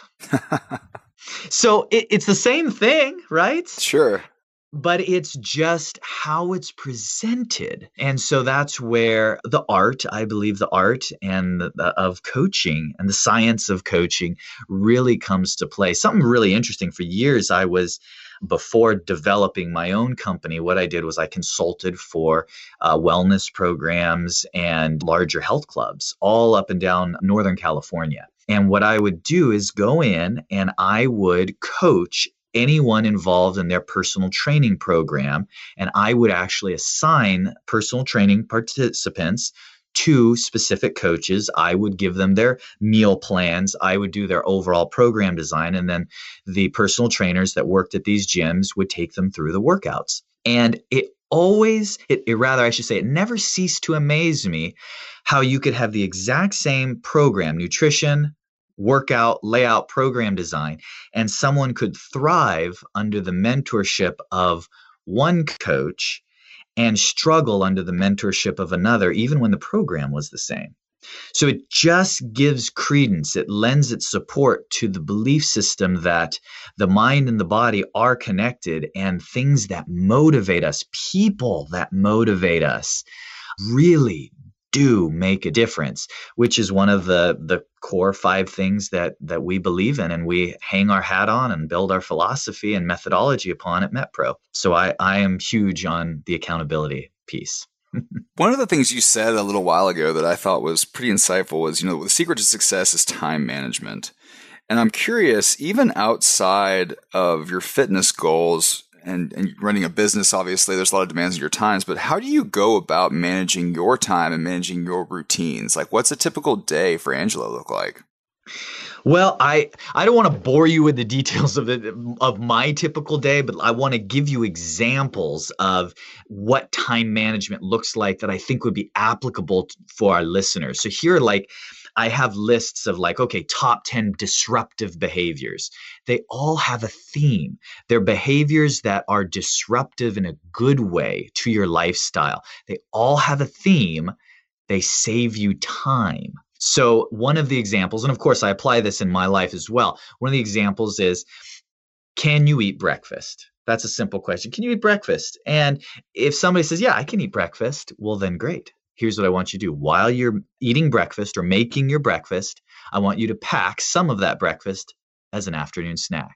G: So it, it's the same thing, right?
H: Sure.
G: But it's just how it's presented. And so that's where the art, I believe the art and the, the, of coaching and the science of coaching really comes to play. Something really interesting. For years, I was Before developing my own company, what I did was I consulted for uh, wellness programs and larger health clubs all up and down Northern California. And what I would do is go in and I would coach anyone involved in their personal training program. And I would actually assign personal training participants to specific coaches. I would give them their meal plans. I would do their overall program design. And then the personal trainers that worked at these gyms would take them through the workouts. And it always, it, it rather, I should say, it never ceased to amaze me how you could have the exact same program, nutrition, workout, layout, program design, and someone could thrive under the mentorship of one coach and struggle under the mentorship of another, even when the program was the same. So it just gives credence, it lends its support to the belief system that the mind and the body are connected, and things that motivate us, people that motivate us, really do make a difference, which is one of the, the core five things that, that we believe in and we hang our hat on and build our philosophy and methodology upon at MetPro. So I, I am huge on the accountability piece.
H: One of the things you said a little while ago that I thought was pretty insightful was, you know, the secret to success is time management. And I'm curious, even outside of your fitness goals and, and running a business, obviously there's a lot of demands on your times, but how do you go about managing your time and managing your routines? Like, what's a typical day for Angelo look like?
G: Well, I, I don't want to bore you with the details of the, of my typical day, but I want to give you examples of what time management looks like that I think would be applicable for our listeners. So here, like, I have lists of like, okay, top ten disruptive behaviors. They all have a theme. They're behaviors that are disruptive in a good way to your lifestyle. They all have a theme. They save you time. So one of the examples, and of course I apply this in my life as well. One of the examples is, can you eat breakfast? That's a simple question. Can you eat breakfast? And if somebody says, yeah, I can eat breakfast, well then great. Here's what I want you to do. While you're eating breakfast or making your breakfast, I want you to pack some of that breakfast as an afternoon snack.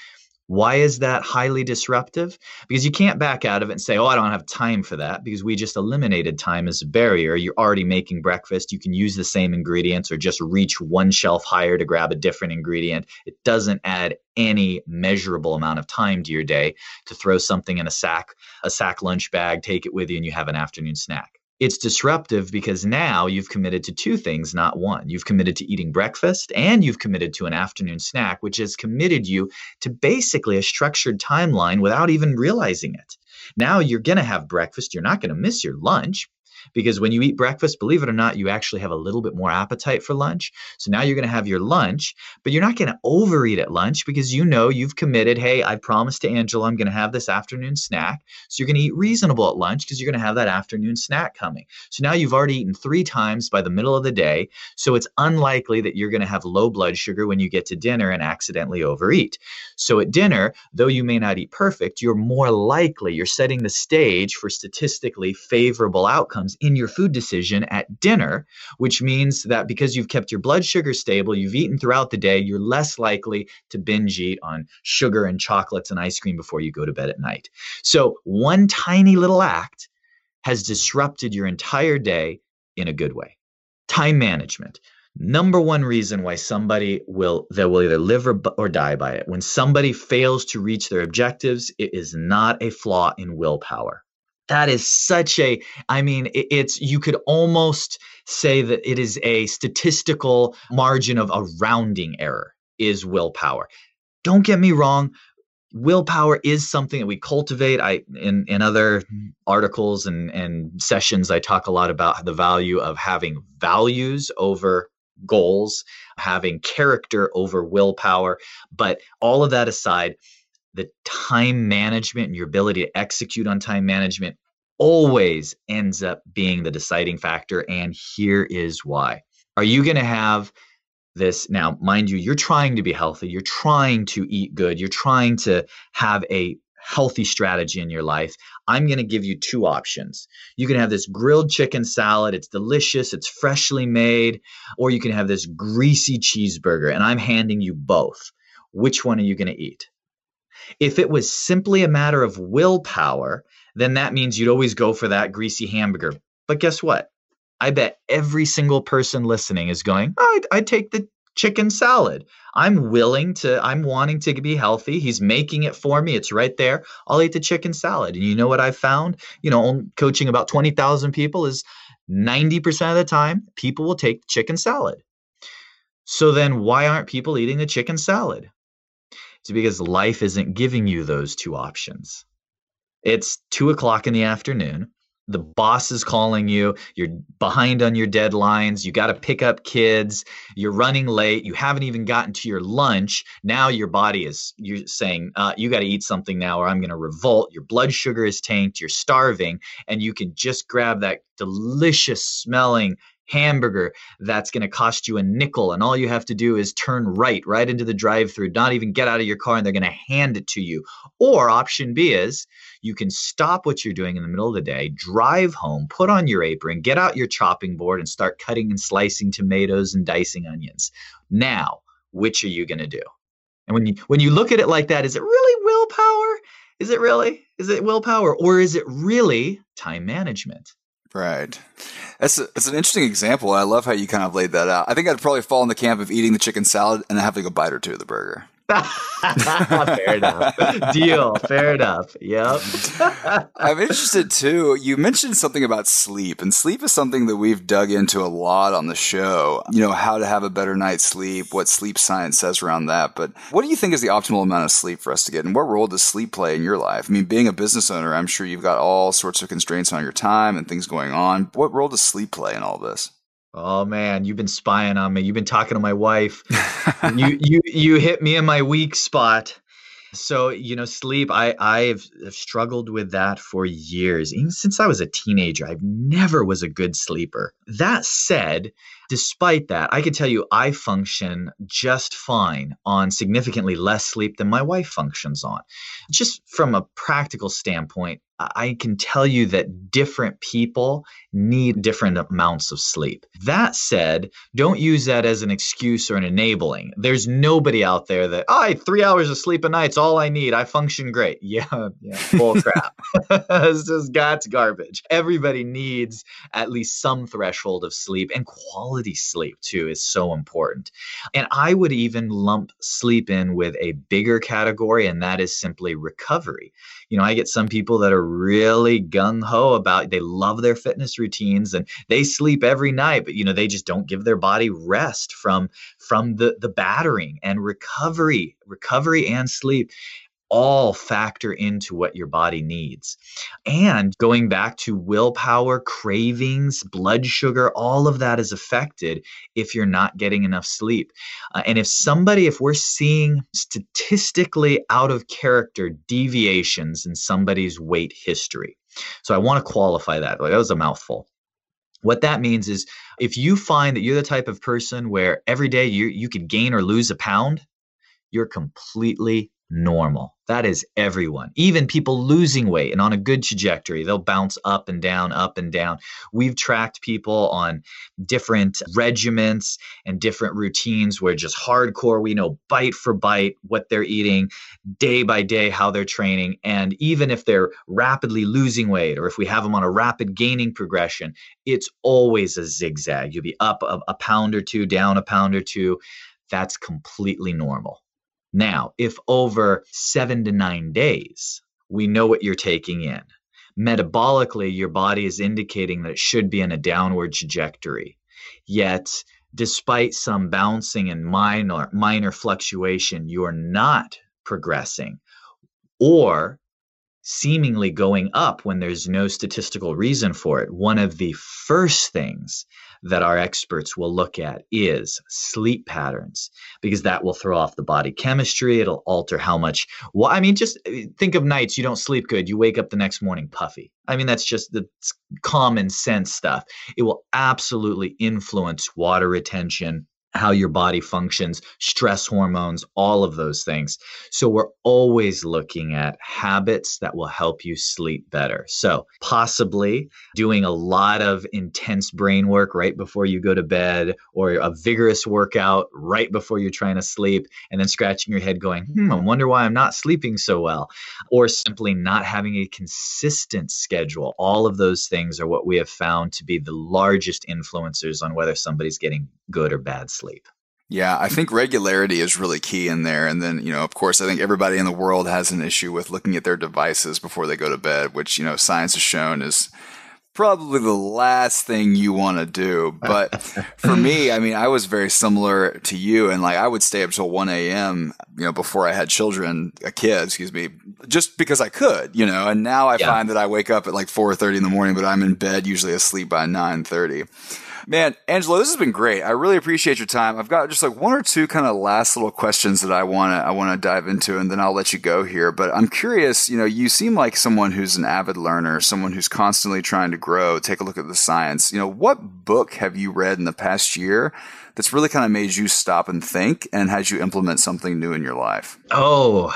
G: Why is that highly disruptive? Because you can't back out of it and say, oh, I don't have time for that, because we just eliminated time as a barrier. You're already making breakfast. You can use the same ingredients or just reach one shelf higher to grab a different ingredient. It doesn't add any measurable amount of time to your day to throw something in a sack, a sack lunch bag, take it with you, and you have an afternoon snack. It's disruptive because now you've committed to two things, not one. You've committed to eating breakfast and you've committed to an afternoon snack, which has committed you to basically a structured timeline without even realizing it. Now you're going to have breakfast. You're not going to miss your lunch, because when you eat breakfast, believe it or not, you actually have a little bit more appetite for lunch. So now you're going to have your lunch, but you're not going to overeat at lunch because you know you've committed, hey, I promised to Angela I'm going to have this afternoon snack. So you're going to eat reasonable at lunch because you're going to have that afternoon snack coming. So now you've already eaten three times by the middle of the day. So it's unlikely that you're going to have low blood sugar when you get to dinner and accidentally overeat. So at dinner, though you may not eat perfect, you're more likely, you're setting the stage for statistically favorable outcomes in your food decision at dinner, which means that because you've kept your blood sugar stable, you've eaten throughout the day, you're less likely to binge eat on sugar and chocolates and ice cream before you go to bed at night. So one tiny little act has disrupted your entire day in a good way. Time management. Number one reason why somebody will, they will either live or, or die by it. When somebody fails to reach their objectives, it is not a flaw in willpower. That is such a, I mean, it, it's, you could almost say that it is a statistical margin of a rounding error is willpower. Don't get me wrong. Willpower is something that we cultivate. I, in, in other articles and, and sessions, I talk a lot about the value of having values over goals, having character over willpower. But all of that aside, the time management and your ability to execute on time management always ends up being the deciding factor. And here is why. Are you going to have this? Now, mind you, you're trying to be healthy. You're trying to eat good. You're trying to have a healthy strategy in your life. I'm going to give you two options. You can have this grilled chicken salad. It's delicious. It's freshly made. Or you can have this greasy cheeseburger. And I'm handing you both. Which one are you going to eat? If it was simply a matter of willpower, then that means you'd always go for that greasy hamburger. But guess what? I bet every single person listening is going, oh, I'd, I'd take the chicken salad. I'm willing to, I'm wanting to be healthy. He's making it for me. It's right there. I'll eat the chicken salad. And you know what I've found? You know, coaching about twenty thousand people is ninety percent of the time, people will take the chicken salad. So then why aren't people eating the chicken salad? It's because life isn't giving you those two options. It's two o'clock in the afternoon. the boss is calling you, you're behind on your deadlines, you got to pick up kids, you're running late, you haven't even gotten to your lunch. Now your body is, you're saying, uh, you got to eat something now or I'm going to revolt. Your blood sugar is tanked, you're starving, and you can just grab that delicious smelling hamburger that's going to cost you a nickel, and all you have to do is turn right, right into the drive-thru, not even get out of your car, and they're going to hand it to you. Or option B is you can stop what you're doing in the middle of the day, drive home, put on your apron, get out your chopping board, and start cutting and slicing tomatoes and dicing onions. Now, which are you going to do? And when you when you look at it like that, is it really willpower? Is it really? Is it willpower? Or is it really time management?
H: Right. That's, a, that's an interesting example. I love how you kind of laid that out. I think I'd probably fall in the camp of eating the chicken salad and having a bite or two of the burger.
G: Fair enough. Deal. Fair enough. Yep.
H: I'm interested too. You mentioned something about sleep, and sleep is something that we've dug into a lot on the show. You know, how to have a better night's sleep, what sleep science says around that. But what do you think is the optimal amount of sleep for us to get? And what role does sleep play in your life? I mean, being a business owner, I'm sure you've got all sorts of constraints on your time and things going on. What role does sleep play in all this?
G: Oh man, you've been spying on me. You've been talking to my wife. you you you hit me in my weak spot. So, you know, sleep, I, I've struggled with that for years. Even since I was a teenager, I never was a good sleeper. That said, despite that, I can tell you I function just fine on significantly less sleep than my wife functions on. Just from a practical standpoint, I can tell you that different people need different amounts of sleep. That said, don't use that as an excuse or an enabling. There's nobody out there that, oh, I had three hours of sleep a night's all I need. I function great. Yeah, yeah, bull crap. It's just God's garbage. Everybody needs at least some threshold of sleep, and quality sleep too is so important. And I would even lump sleep in with a bigger category, and that is simply recovery. You know, I get some people that are really gung-ho about, they love their fitness routines and they sleep every night, but, you know, they just don't give their body rest from, from the, the battering. And recovery, recovery and sleep all factor into what your body needs. And going back to willpower, cravings, blood sugar, all of that is affected if you're not getting enough sleep. Uh, and if somebody, if we're seeing statistically out of character deviations in somebody's weight history. So I want to qualify that. Like, that was a mouthful. What that means is if you find that you're the type of person where every day you, you could gain or lose a pound, you're completely normal. That is everyone. Even people losing weight and on a good trajectory, they'll bounce up and down, up and down. We've tracked people on different regiments and different routines where just hardcore, we know bite for bite what they're eating, day by day, how they're training. And even if they're rapidly losing weight or if we have them on a rapid gaining progression, it's always a zigzag. You'll be up a, a pound or two, down a pound or two. That's completely normal. Now, if over seven to nine days, we know what you're taking in, metabolically, your body is indicating that it should be in a downward trajectory. Yet, despite some bouncing and minor, minor fluctuation, you're not progressing or seemingly going up when there's no statistical reason for it. One of the first things that our experts will look at is sleep patterns, because that will throw off the body chemistry. It'll alter how much, well, I mean, just think of nights you don't sleep good. You wake up the next morning puffy. I mean, that's just the common sense stuff. It will absolutely influence water retention, how your body functions, stress hormones, all of those things. So we're always looking at habits that will help you sleep better. So possibly doing a lot of intense brain work right before you go to bed, or a vigorous workout right before you're trying to sleep, and then scratching your head going, hmm, I wonder why I'm not sleeping so well. Or simply not having a consistent schedule. All of those things are what we have found to be the largest influencers on whether somebody's getting good or bad sleep.
H: Yeah, I think regularity is really key in there. And then, you know, of course, I think everybody in the world has an issue with looking at their devices before they go to bed, which, you know, science has shown is probably the last thing you want to do. But for me, I mean, I was very similar to you. And like, I would stay up till one a.m., you know, before I had children, a kid, excuse me, just because I could, you know, and now I yeah. find that I wake up at like four thirty in the morning, but I'm in bed usually asleep by nine thirty. Man, Angelo, this has been great. I really appreciate your time. I've got just like one or two kind of last little questions that I want to I want to dive into, and then I'll let you go here. But I'm curious, you know, you seem like someone who's an avid learner, someone who's constantly trying to grow, take a look at the science. You know, what book have you read in the past year that's really kind of made you stop and think and had you implement something new in your life?
G: Oh,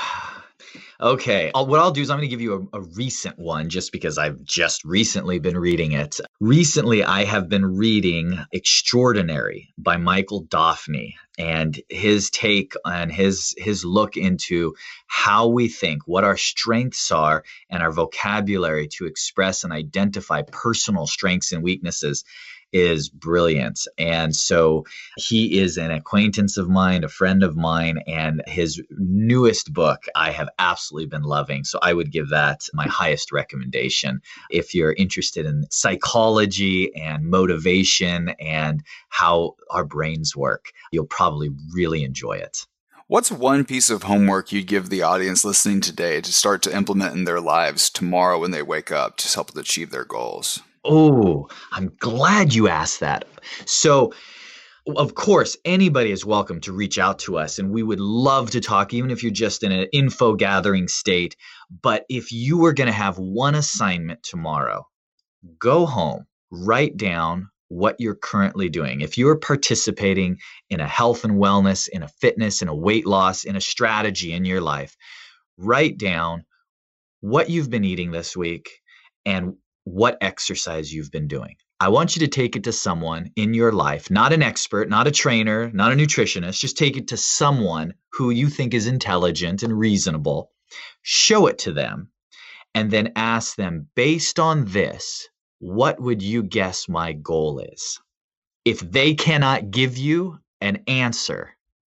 G: okay. I'll, what I'll do is I'm going to give you a, a recent one just because I've just recently been reading it. Recently, I have been reading Extraordinary by Michael Daphne, and his take on his his look into how we think, what our strengths are, and our vocabulary to express and identify personal strengths and weaknesses is brilliant. And so he is an acquaintance of mine, a friend of mine, and his newest book I have absolutely been loving. So I would give that my highest recommendation. If you're interested in psychology and motivation and how our brains work, you'll probably really enjoy it.
H: What's one piece of homework you'd give the audience listening today to start to implement in their lives tomorrow when they wake up to help them achieve their goals?
G: Oh, I'm glad you asked that. So, of course, anybody is welcome to reach out to us, and we would love to talk, even if you're just in an info gathering state. But if you were going to have one assignment tomorrow, go home, write down what you're currently doing. If you're participating in a health and wellness, in a fitness, in a weight loss, in a strategy in your life, write down what you've been eating this week and what exercise you've been doing. I want you to take it to someone in your life, not an expert, not a trainer, not a nutritionist. Just take it to someone who you think is intelligent and reasonable. Show it to them, and then ask them, based on this, what would you guess my goal is? If they cannot give you an answer,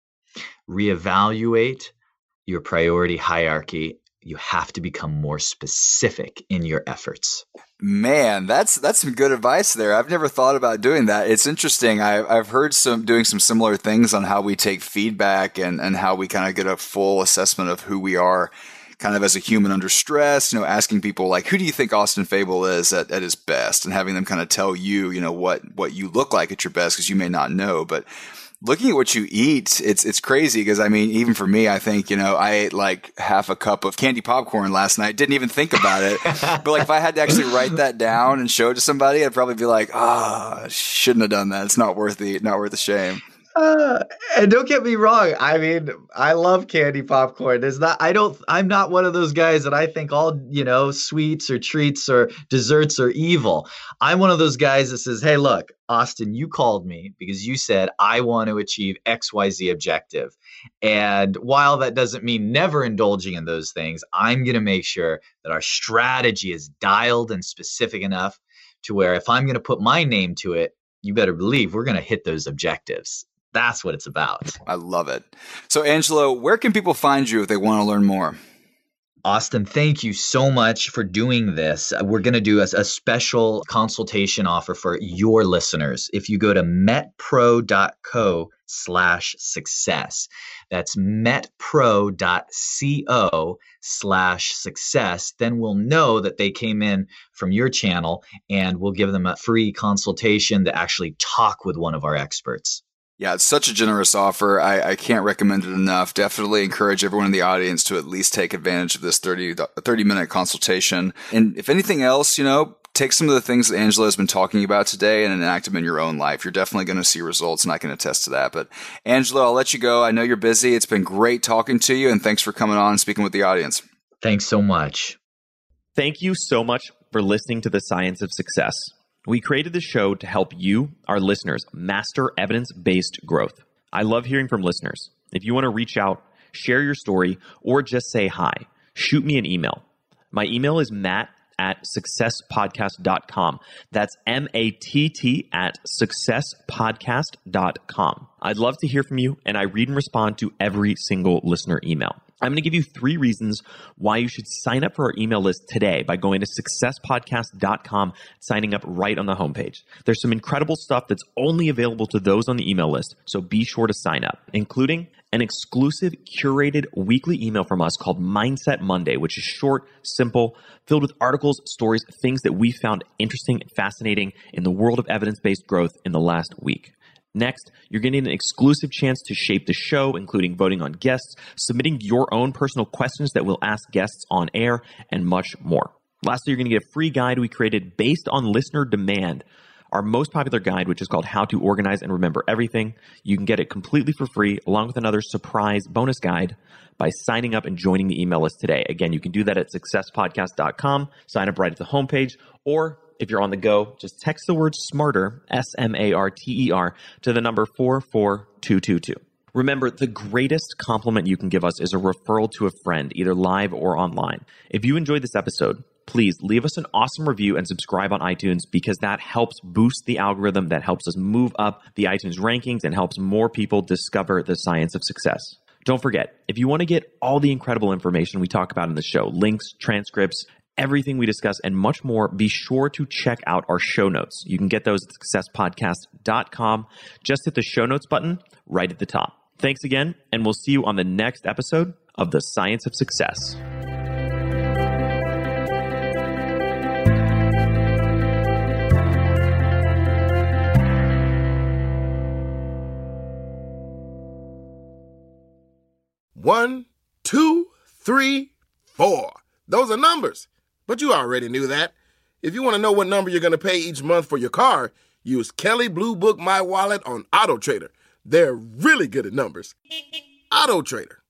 G: reevaluate your priority hierarchy. You have to become more specific in your efforts.
H: Man, that's that's some good advice there. I've never thought about doing that. It's interesting. I, I've heard some doing some similar things on how we take feedback and, and how we kind of get a full assessment of who we are kind of as a human under stress, you know, asking people like, who do you think Austin Fable is at, at his best? And having them kind of tell you, you know, what, what you look like at your best because you may not know. But looking at what you eat, it's it's crazy because, I mean, even for me, I think, you know, I ate like half a cup of candy popcorn last night. Didn't even think about it. But like if I had to actually write that down and show it to somebody, I'd probably be like, ah, oh, shouldn't have done that. It's not worth the not worth the shame.
G: Uh, and don't get me wrong. I mean, I love candy popcorn. There's not, I don't, I'm not one of those guys that I think all, you know, sweets or treats or desserts are evil. I'm one of those guys that says, hey, look, Austin, you called me because you said, I want to achieve X Y Z objective. And while that doesn't mean never indulging in those things, I'm going to make sure that our strategy is dialed and specific enough to where if I'm going to put my name to it, you better believe we're going to hit those objectives. That's what it's about.
H: I love it. So, Angelo, where can people find you if they want to learn more?
G: Austin, thank you so much for doing this. We're going to do a, a special consultation offer for your listeners. If you go to metpro.co slash success, that's metpro.co slash success, then we'll know that they came in from your channel and we'll give them a free consultation to actually talk with one of our experts.
H: Yeah, it's such a generous offer. I, I can't recommend it enough. Definitely encourage everyone in the audience to at least take advantage of this thirty, thirty minute consultation. And if anything else, you know, take some of the things that Angelo has been talking about today and enact them in your own life. You're definitely going to see results, and I can attest to that. But Angelo, I'll let you go. I know you're busy. It's been great talking to you, and thanks for coming on and speaking with the audience.
G: Thanks so much.
F: Thank you so much for listening to The Science of Success. We created the show to help you, our listeners, master evidence-based growth. I love hearing from listeners. If you want to reach out, share your story, or just say hi, shoot me an email. My email is matt at successpodcast dot com. That's M A T T at successpodcast dot com. I'd love to hear from you, and I read and respond to every single listener email. I'm going to give you three reasons why you should sign up for our email list today by going to success podcast dot com, signing up right on the homepage. There's some incredible stuff that's only available to those on the email list, so be sure to sign up, including an exclusive curated weekly email from us called Mindset Monday, which is short, simple, filled with articles, stories, things that we found interesting and fascinating in the world of evidence-based growth in the last week. Next, you're getting an exclusive chance to shape the show, including voting on guests, submitting your own personal questions that we'll ask guests on air, and much more. Lastly, you're going to get a free guide we created based on listener demand, our most popular guide, which is called How to Organize and Remember Everything. You can get it completely for free, along with another surprise bonus guide by signing up and joining the email list today. Again, you can do that at success podcast dot com, sign up right at the homepage, or if you're on the go, just text the word SMARTER, S M A R T E R, to the number four four two two two. Remember, the greatest compliment you can give us is a referral to a friend, either live or online. If you enjoyed this episode, please leave us an awesome review and subscribe on iTunes, because that helps boost the algorithm, that helps us move up the iTunes rankings and helps more people discover the science of success. Don't forget, if you want to get all the incredible information we talk about in the show, links, transcripts, everything we discuss, and much more, be sure to check out our show notes. You can get those at success podcast dot com. Just hit the show notes button right at the top. Thanks again, and we'll see you on the next episode of The Science of Success.
I: One, two, three, four. Those are numbers. But you already knew that. If you want to know what number you're going to pay each month for your car, use Kelley Blue Book My Wallet on AutoTrader. They're really good at numbers. AutoTrader.